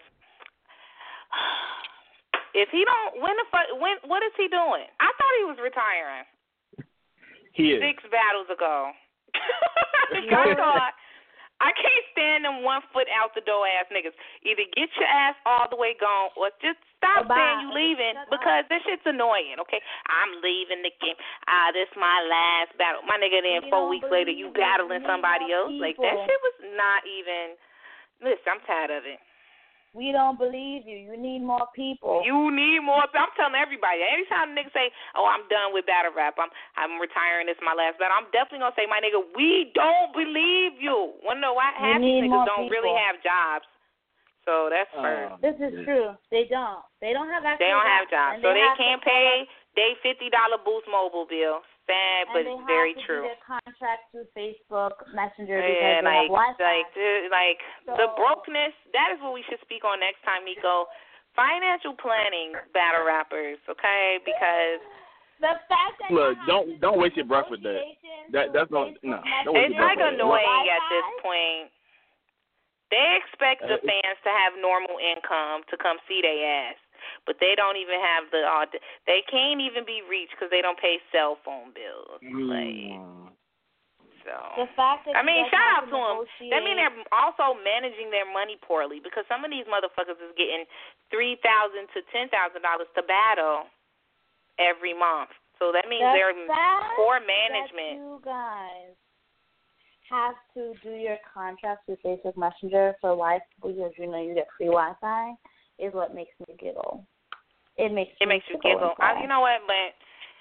if he don't, when the fuck, when what is he doing? I thought he was retiring. He is. Six battles ago. I thought. I can't stand them one foot out the door ass niggas. Either get your ass all the way gone or just stop Bye. saying you leaving because this shit's annoying, okay? I'm leaving the game. Ah, this my last battle. My nigga, then four weeks later you battling somebody else. Like, that shit was not even, listen, I'm tired of it. We don't believe you. You need more people. You need more. I'm telling everybody. Anytime niggas say, "Oh, I'm done with battle rap. I'm I'm retiring. This is my last battle." I'm definitely gonna say, "My nigga, we don't believe you." Wanna know why? Half these niggas don't people. really have jobs. So that's first. Uh, this is true. They don't. They don't have. They don't have jobs, so they, they can't pay they fifty dollar Boost Mobile bill. Sad, but it's very true. And they have to do their contract through Facebook Messenger yeah, because like, they have Wi-Fi. Like, like so, the brokenness, that is what we should speak on next time, Nico. Financial planning, battle rappers, okay? Because the fact that look, don't don't waste your breath with that. That that's not no. Don't waste it's your like breath annoying at this point. They expect the fans to have normal income to come see their ass. But they don't even have the uh, they can't even be reached because they don't pay cell phone bills. Mm. Like, so the fact that I mean, shout out to them. Negotiate. That mean they're also managing their money poorly because some of these motherfuckers is getting three thousand to ten thousand dollars to battle every month. So that means the they're poor management. That you guys have to do your contracts with Facebook Messenger for Wi-Fi because you know you get free Wi-Fi. Is what makes me giggle. It makes it me makes you giggle. I, you know what, but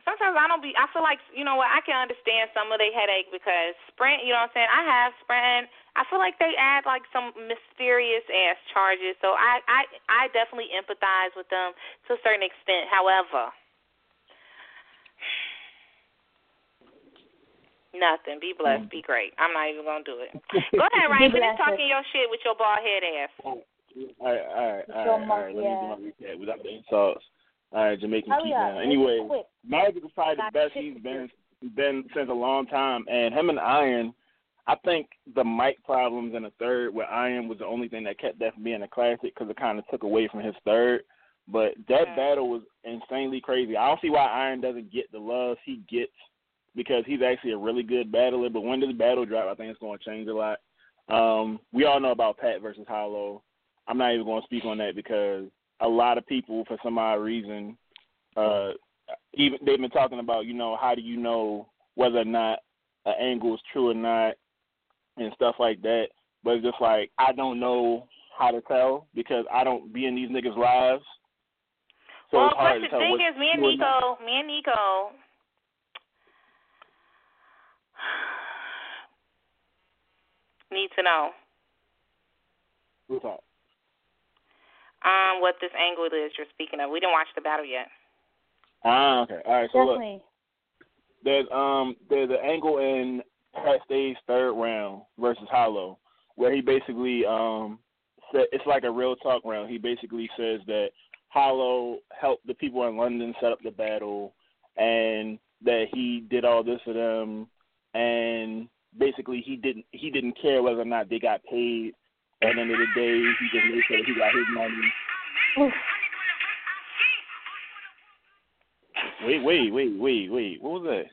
sometimes I don't be, I feel like, you know what, I can understand some of their headache because Sprint, you know what I'm saying, I have Sprint, I feel like they add like some mysterious ass charges, so I, I, I definitely empathize with them to a certain extent. However, nothing. Be blessed, be great. I'm not even going to do it. Go ahead, Ryan, finish talking your shit with your bald head ass. All right, all right, all right, all right. All right. Let me do my recap without the insults. All right, Jamaican keep down. Anyway, Magic is probably the best he's been been since a long time, and him and Iron, I think the mic problems in the third with Iron was the only thing that kept that from being a classic because it kind of took away from his third. But that mm-hmm. battle was insanely crazy. I don't see why Iron doesn't get the love he gets because he's actually a really good battler. But when this battle drop, I think it's going to change a lot. Um, we all know about Pat versus Hollow. I'm not even going to speak on that because a lot of people, for some odd reason, uh, even they've been talking about, you know, how do you know whether or not an angle is true or not and stuff like that. But it's just like, I don't know how to tell because I don't be in these niggas' lives. So well, it's hard but to tell the thing what's is, me and true or Nico, not. me and Nico, need to know. What's up? Um, what this angle is you're speaking of. We didn't watch the battle yet. Ah, okay. All right, so Definitely. look. There's um there's an angle in Pat Stay's third round versus Hollow where he basically um said it's like a real talk round. He basically says that Hollow helped the people in London set up the battle and that he did all this for them and basically he didn't he didn't care whether or not they got paid. At the end of the day, he just made sure that he got his money. Oof. Wait, wait, wait, wait, wait. What was that?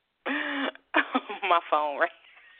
My phone, right?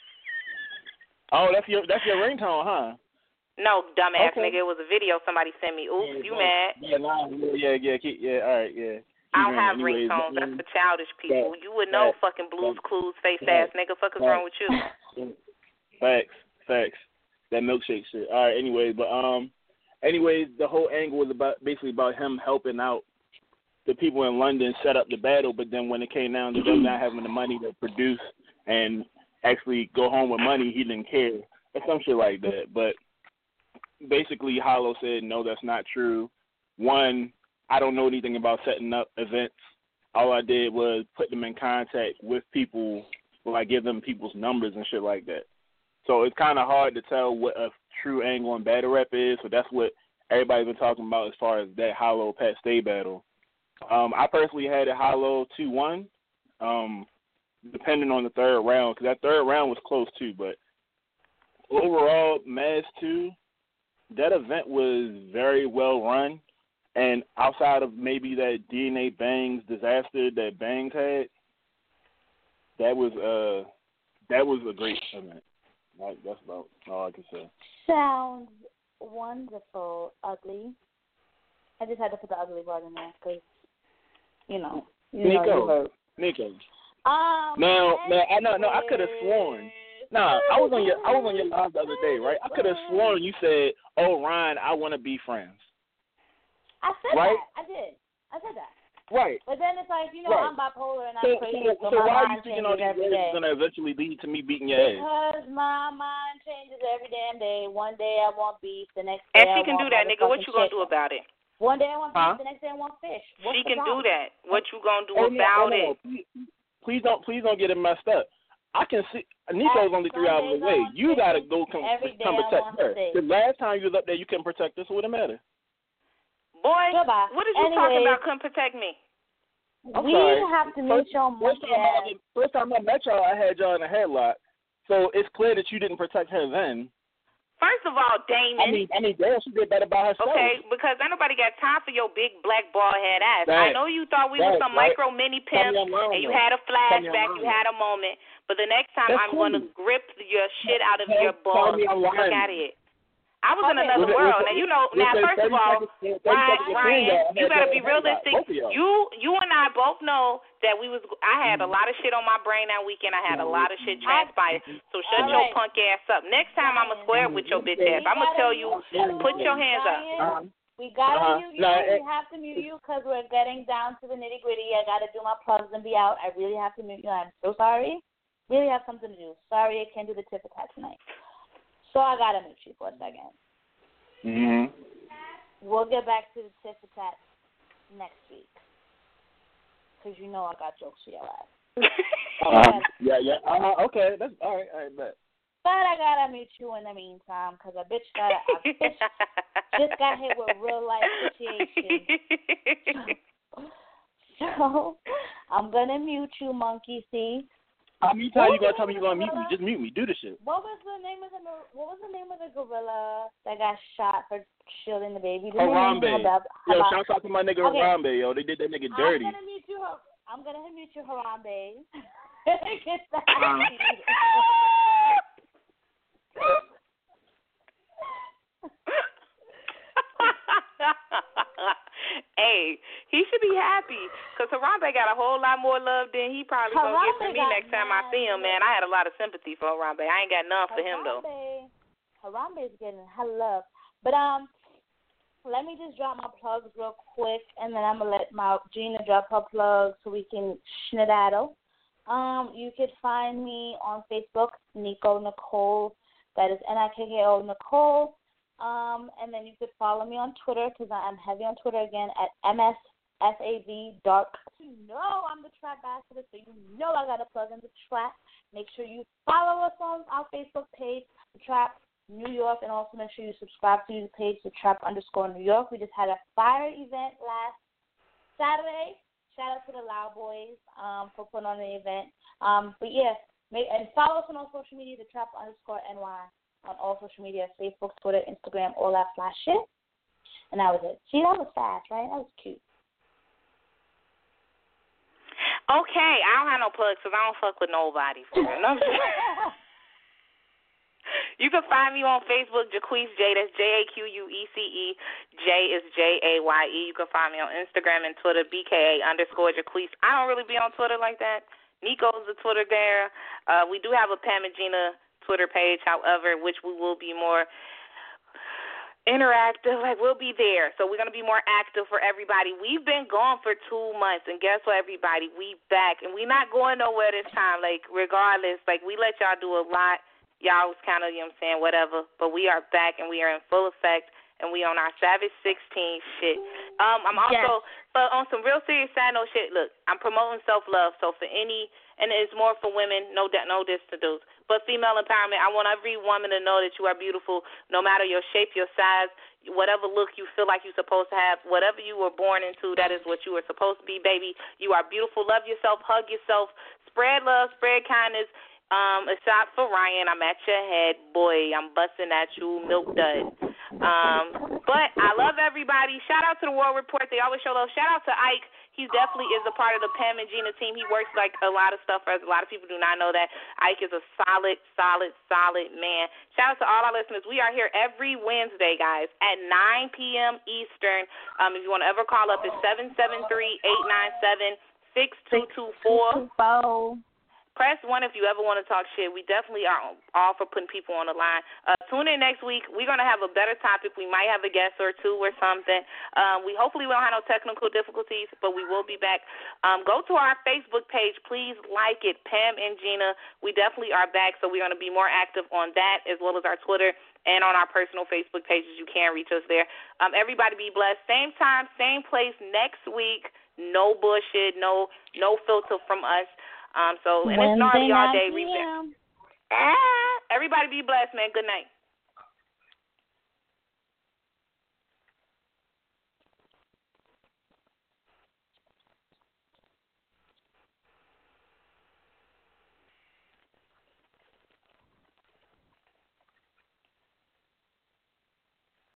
Oh, that's your that's your ringtone, huh? No, dumbass okay. nigga. It was a video somebody sent me. Oops, yeah, you yeah, mad? Yeah, nah, yeah, yeah, keep, yeah. All right, yeah. Keep I don't have anyways, ringtones. That's um, for childish people. Facts, You would know, facts, fucking Blues facts, Clues, face facts, ass nigga. Fuck is facts, wrong with you? Facts, facts. That milkshake shit. All right. Anyways, but um, anyways, the whole angle was about basically about him helping out the people in London set up the battle. But then when it came down to them not having the money to produce and actually go home with money, he didn't care or some shit like that. But basically, Hollow said, no, that's not true. One, I don't know anything about setting up events. All I did was put them in contact with people, like give them people's numbers and shit like that. So it's kind of hard to tell what a true angle and battle rap is. So that's what everybody's been talking about as far as that Hollow Pat Stay battle. Um, I personally had it Hollow two one, um, depending on the third round, because that third round was close too. But overall, Maz two, that event was very well run. And outside of maybe that D N A Bangs disaster that Bangs had, that was uh that was a great event. Like, that's about all I can say. Sounds wonderful, Ugly. I just had to put the ugly part in there because, you know, you Nico, know, Nico. Um, now, now, I know, no, I could have sworn. Nah, I was on your, I was on your live the other day, right? I could have sworn you said, "Oh, Ryan, I want to be friends." I said right? that. I did. I said that. Right. But then it's like, you know, right. I'm bipolar and I'm so, crazy. So, so, so my why are mind you thinking all these every words day. is going to eventually lead to me beating your ass? Because my mind changes every damn day. One day I want beef, the next day and she I can want do that, nigga. What you gonna chicken. do about it? One day I want beef, huh? the next day I want fish. What's she can problem? do that. What you gonna do hey, about no, no, it? Please, please don't, please don't get it messed up. I can see Nico's only three hours away. You gotta go come, come protect her. The last time you was up there, you couldn't protect us. So what the matter? Boy, Goodbye. what did you anyway, talking about? Couldn't protect me. I'm we sorry. have to meet your first time, I, first time I met y'all, I had y'all in a headlock. So it's clear that you didn't protect her then. First of all, Damon. I mean, I mean, damn, she did better by herself. Okay, because ain't nobody got time for your big black bald head ass. That, I know you thought we that, were some right? micro mini pimps, and you though. had a flashback, you had a moment. But the next time, That's I'm cool. going to grip your shit out of tell, your balls. Fuck out of here. I was in another with world. it, now, you know, with now, it, first of all, seconds, Ryan, Ryan, you better be realistic. You, you you and I both know that we was. I had a lot of shit on my brain that weekend. I had a lot of shit transpire. So shut all your right. punk ass up. Next time, I'm going to square up with your bitch ass. I'm going to tell you, put your hands up. Ryan, We gotta Uh-huh. mute you. No, we it- have to mute you because we're getting down to the nitty gritty. I gotta do my plugs and be out. I really have to mute you. I'm so sorry. Really have something to do. Sorry, I can't do the tip attack tonight. So I gotta mute you for a second. Mhm. We'll get back to the tip attack next week because you know I got jokes for your ass. Uh-huh. Yeah, yeah. Uh-huh. Okay, that's all right. All right, bet. But I gotta meet you in the meantime because a bitch got a bitch just got hit with real life situation. So I'm gonna mute you, Monkey C. How many times you gonna tell me you gonna mute me? Just mute me. Do the shit. What was the name of the What was the name of the gorilla that got shot for shielding the baby? The Harambe. name of Yo, Harambe. shout out to my nigga Okay. Harambe, yo. They did that nigga dirty. I'm gonna mute you. I'm gonna mute you, Harambe. Get that. Hey, he should be happy because Harambe got a whole lot more love than he probably gonna get from me next time I see him, man. I had a lot of sympathy for Harambe. I ain't got none for him though. Harambe is getting hella love, but um, let me just drop my plugs real quick, and then I'm gonna let my Gina drop her plugs so we can schnidaddle. Um, you could find me on Facebook, Nico Nicole. That is N I K K O Nicole. Um, and then you could follow me on Twitter because I'm heavy on Twitter again at M S F A V Dark. You know I'm the Trap Ambassador, so you know I got to plug in the Trap. Make sure you follow us on our Facebook page, The Trap New York, and also make sure you subscribe to the page, The Trap underscore New York. We just had a fire event last Saturday. Shout out to the Loud Boys um, for putting on the event. Um, but yeah, make, and follow us on all social media, The Trap underscore N Y. On all social media, Facebook, Twitter, Instagram, all that flash shit. And that was it. See, that was fast, right? That was cute. Okay, I don't have no plugs because I don't fuck with nobody. For real. No, you can find me on Facebook, Jaquise J. That's J A Q U E C E. J is J A Y E. You can find me on Instagram and Twitter, B K A underscore Jaquise. I don't really be on Twitter like that. Nico's the Twitter there. Uh, we do have a Pam and Gina Twitter page, however, which we will be more interactive. Like, we'll be there. So we're going to be more active for everybody. We've been gone for two months, and guess what, everybody? We back, and we're not going nowhere this time. Like, regardless, like, we let y'all do a lot. Y'all was kind of, you know what I'm saying, whatever. But we are back, and we are in full effect, and we on our Savage sixteen shit. Um, I'm also, yes. But on some real serious side note shit, look, I'm promoting self-love. So for any, and it's more for women, no no diss to dudes, but female empowerment. I want every woman to know that you are beautiful, no matter your shape, your size, whatever look you feel like you're supposed to have, whatever you were born into, that is what you were supposed to be, baby. You are beautiful. Love yourself. Hug yourself. Spread love. Spread kindness. Um, a shot for Ryan. I'm at your head. Boy, I'm busting at you. Milk dud. Um, but I love everybody. Shout out to the World Report. They always show love. Shout out to Ike. He definitely is a part of the Pam and Gina team. He works like a lot of stuff for us. A lot of people do not know that. Ike is a solid, solid, solid man. Shout out to all our listeners. We are here every Wednesday, guys, at nine p.m. Eastern. Um, if you want to ever call up, it's seven seven three, eight nine seven, six two two four. Press one if you ever want to talk shit. We definitely are all for putting people on the line. Uh, tune in next week. We're going to have a better topic. We might have a guest or two or something. Um, we hopefully we don't have no technical difficulties, but we will be back. Um, go to our Facebook page. Please like it, Pam and Gina. We definitely are back, so we're going to be more active on that as well as our Twitter and on our personal Facebook pages. You can reach us there. Um, everybody be blessed. Same time, same place next week. No bullshit, no no filter from us. Um, so, and it's gnarly all day. Ah, everybody be blessed, man. Good night.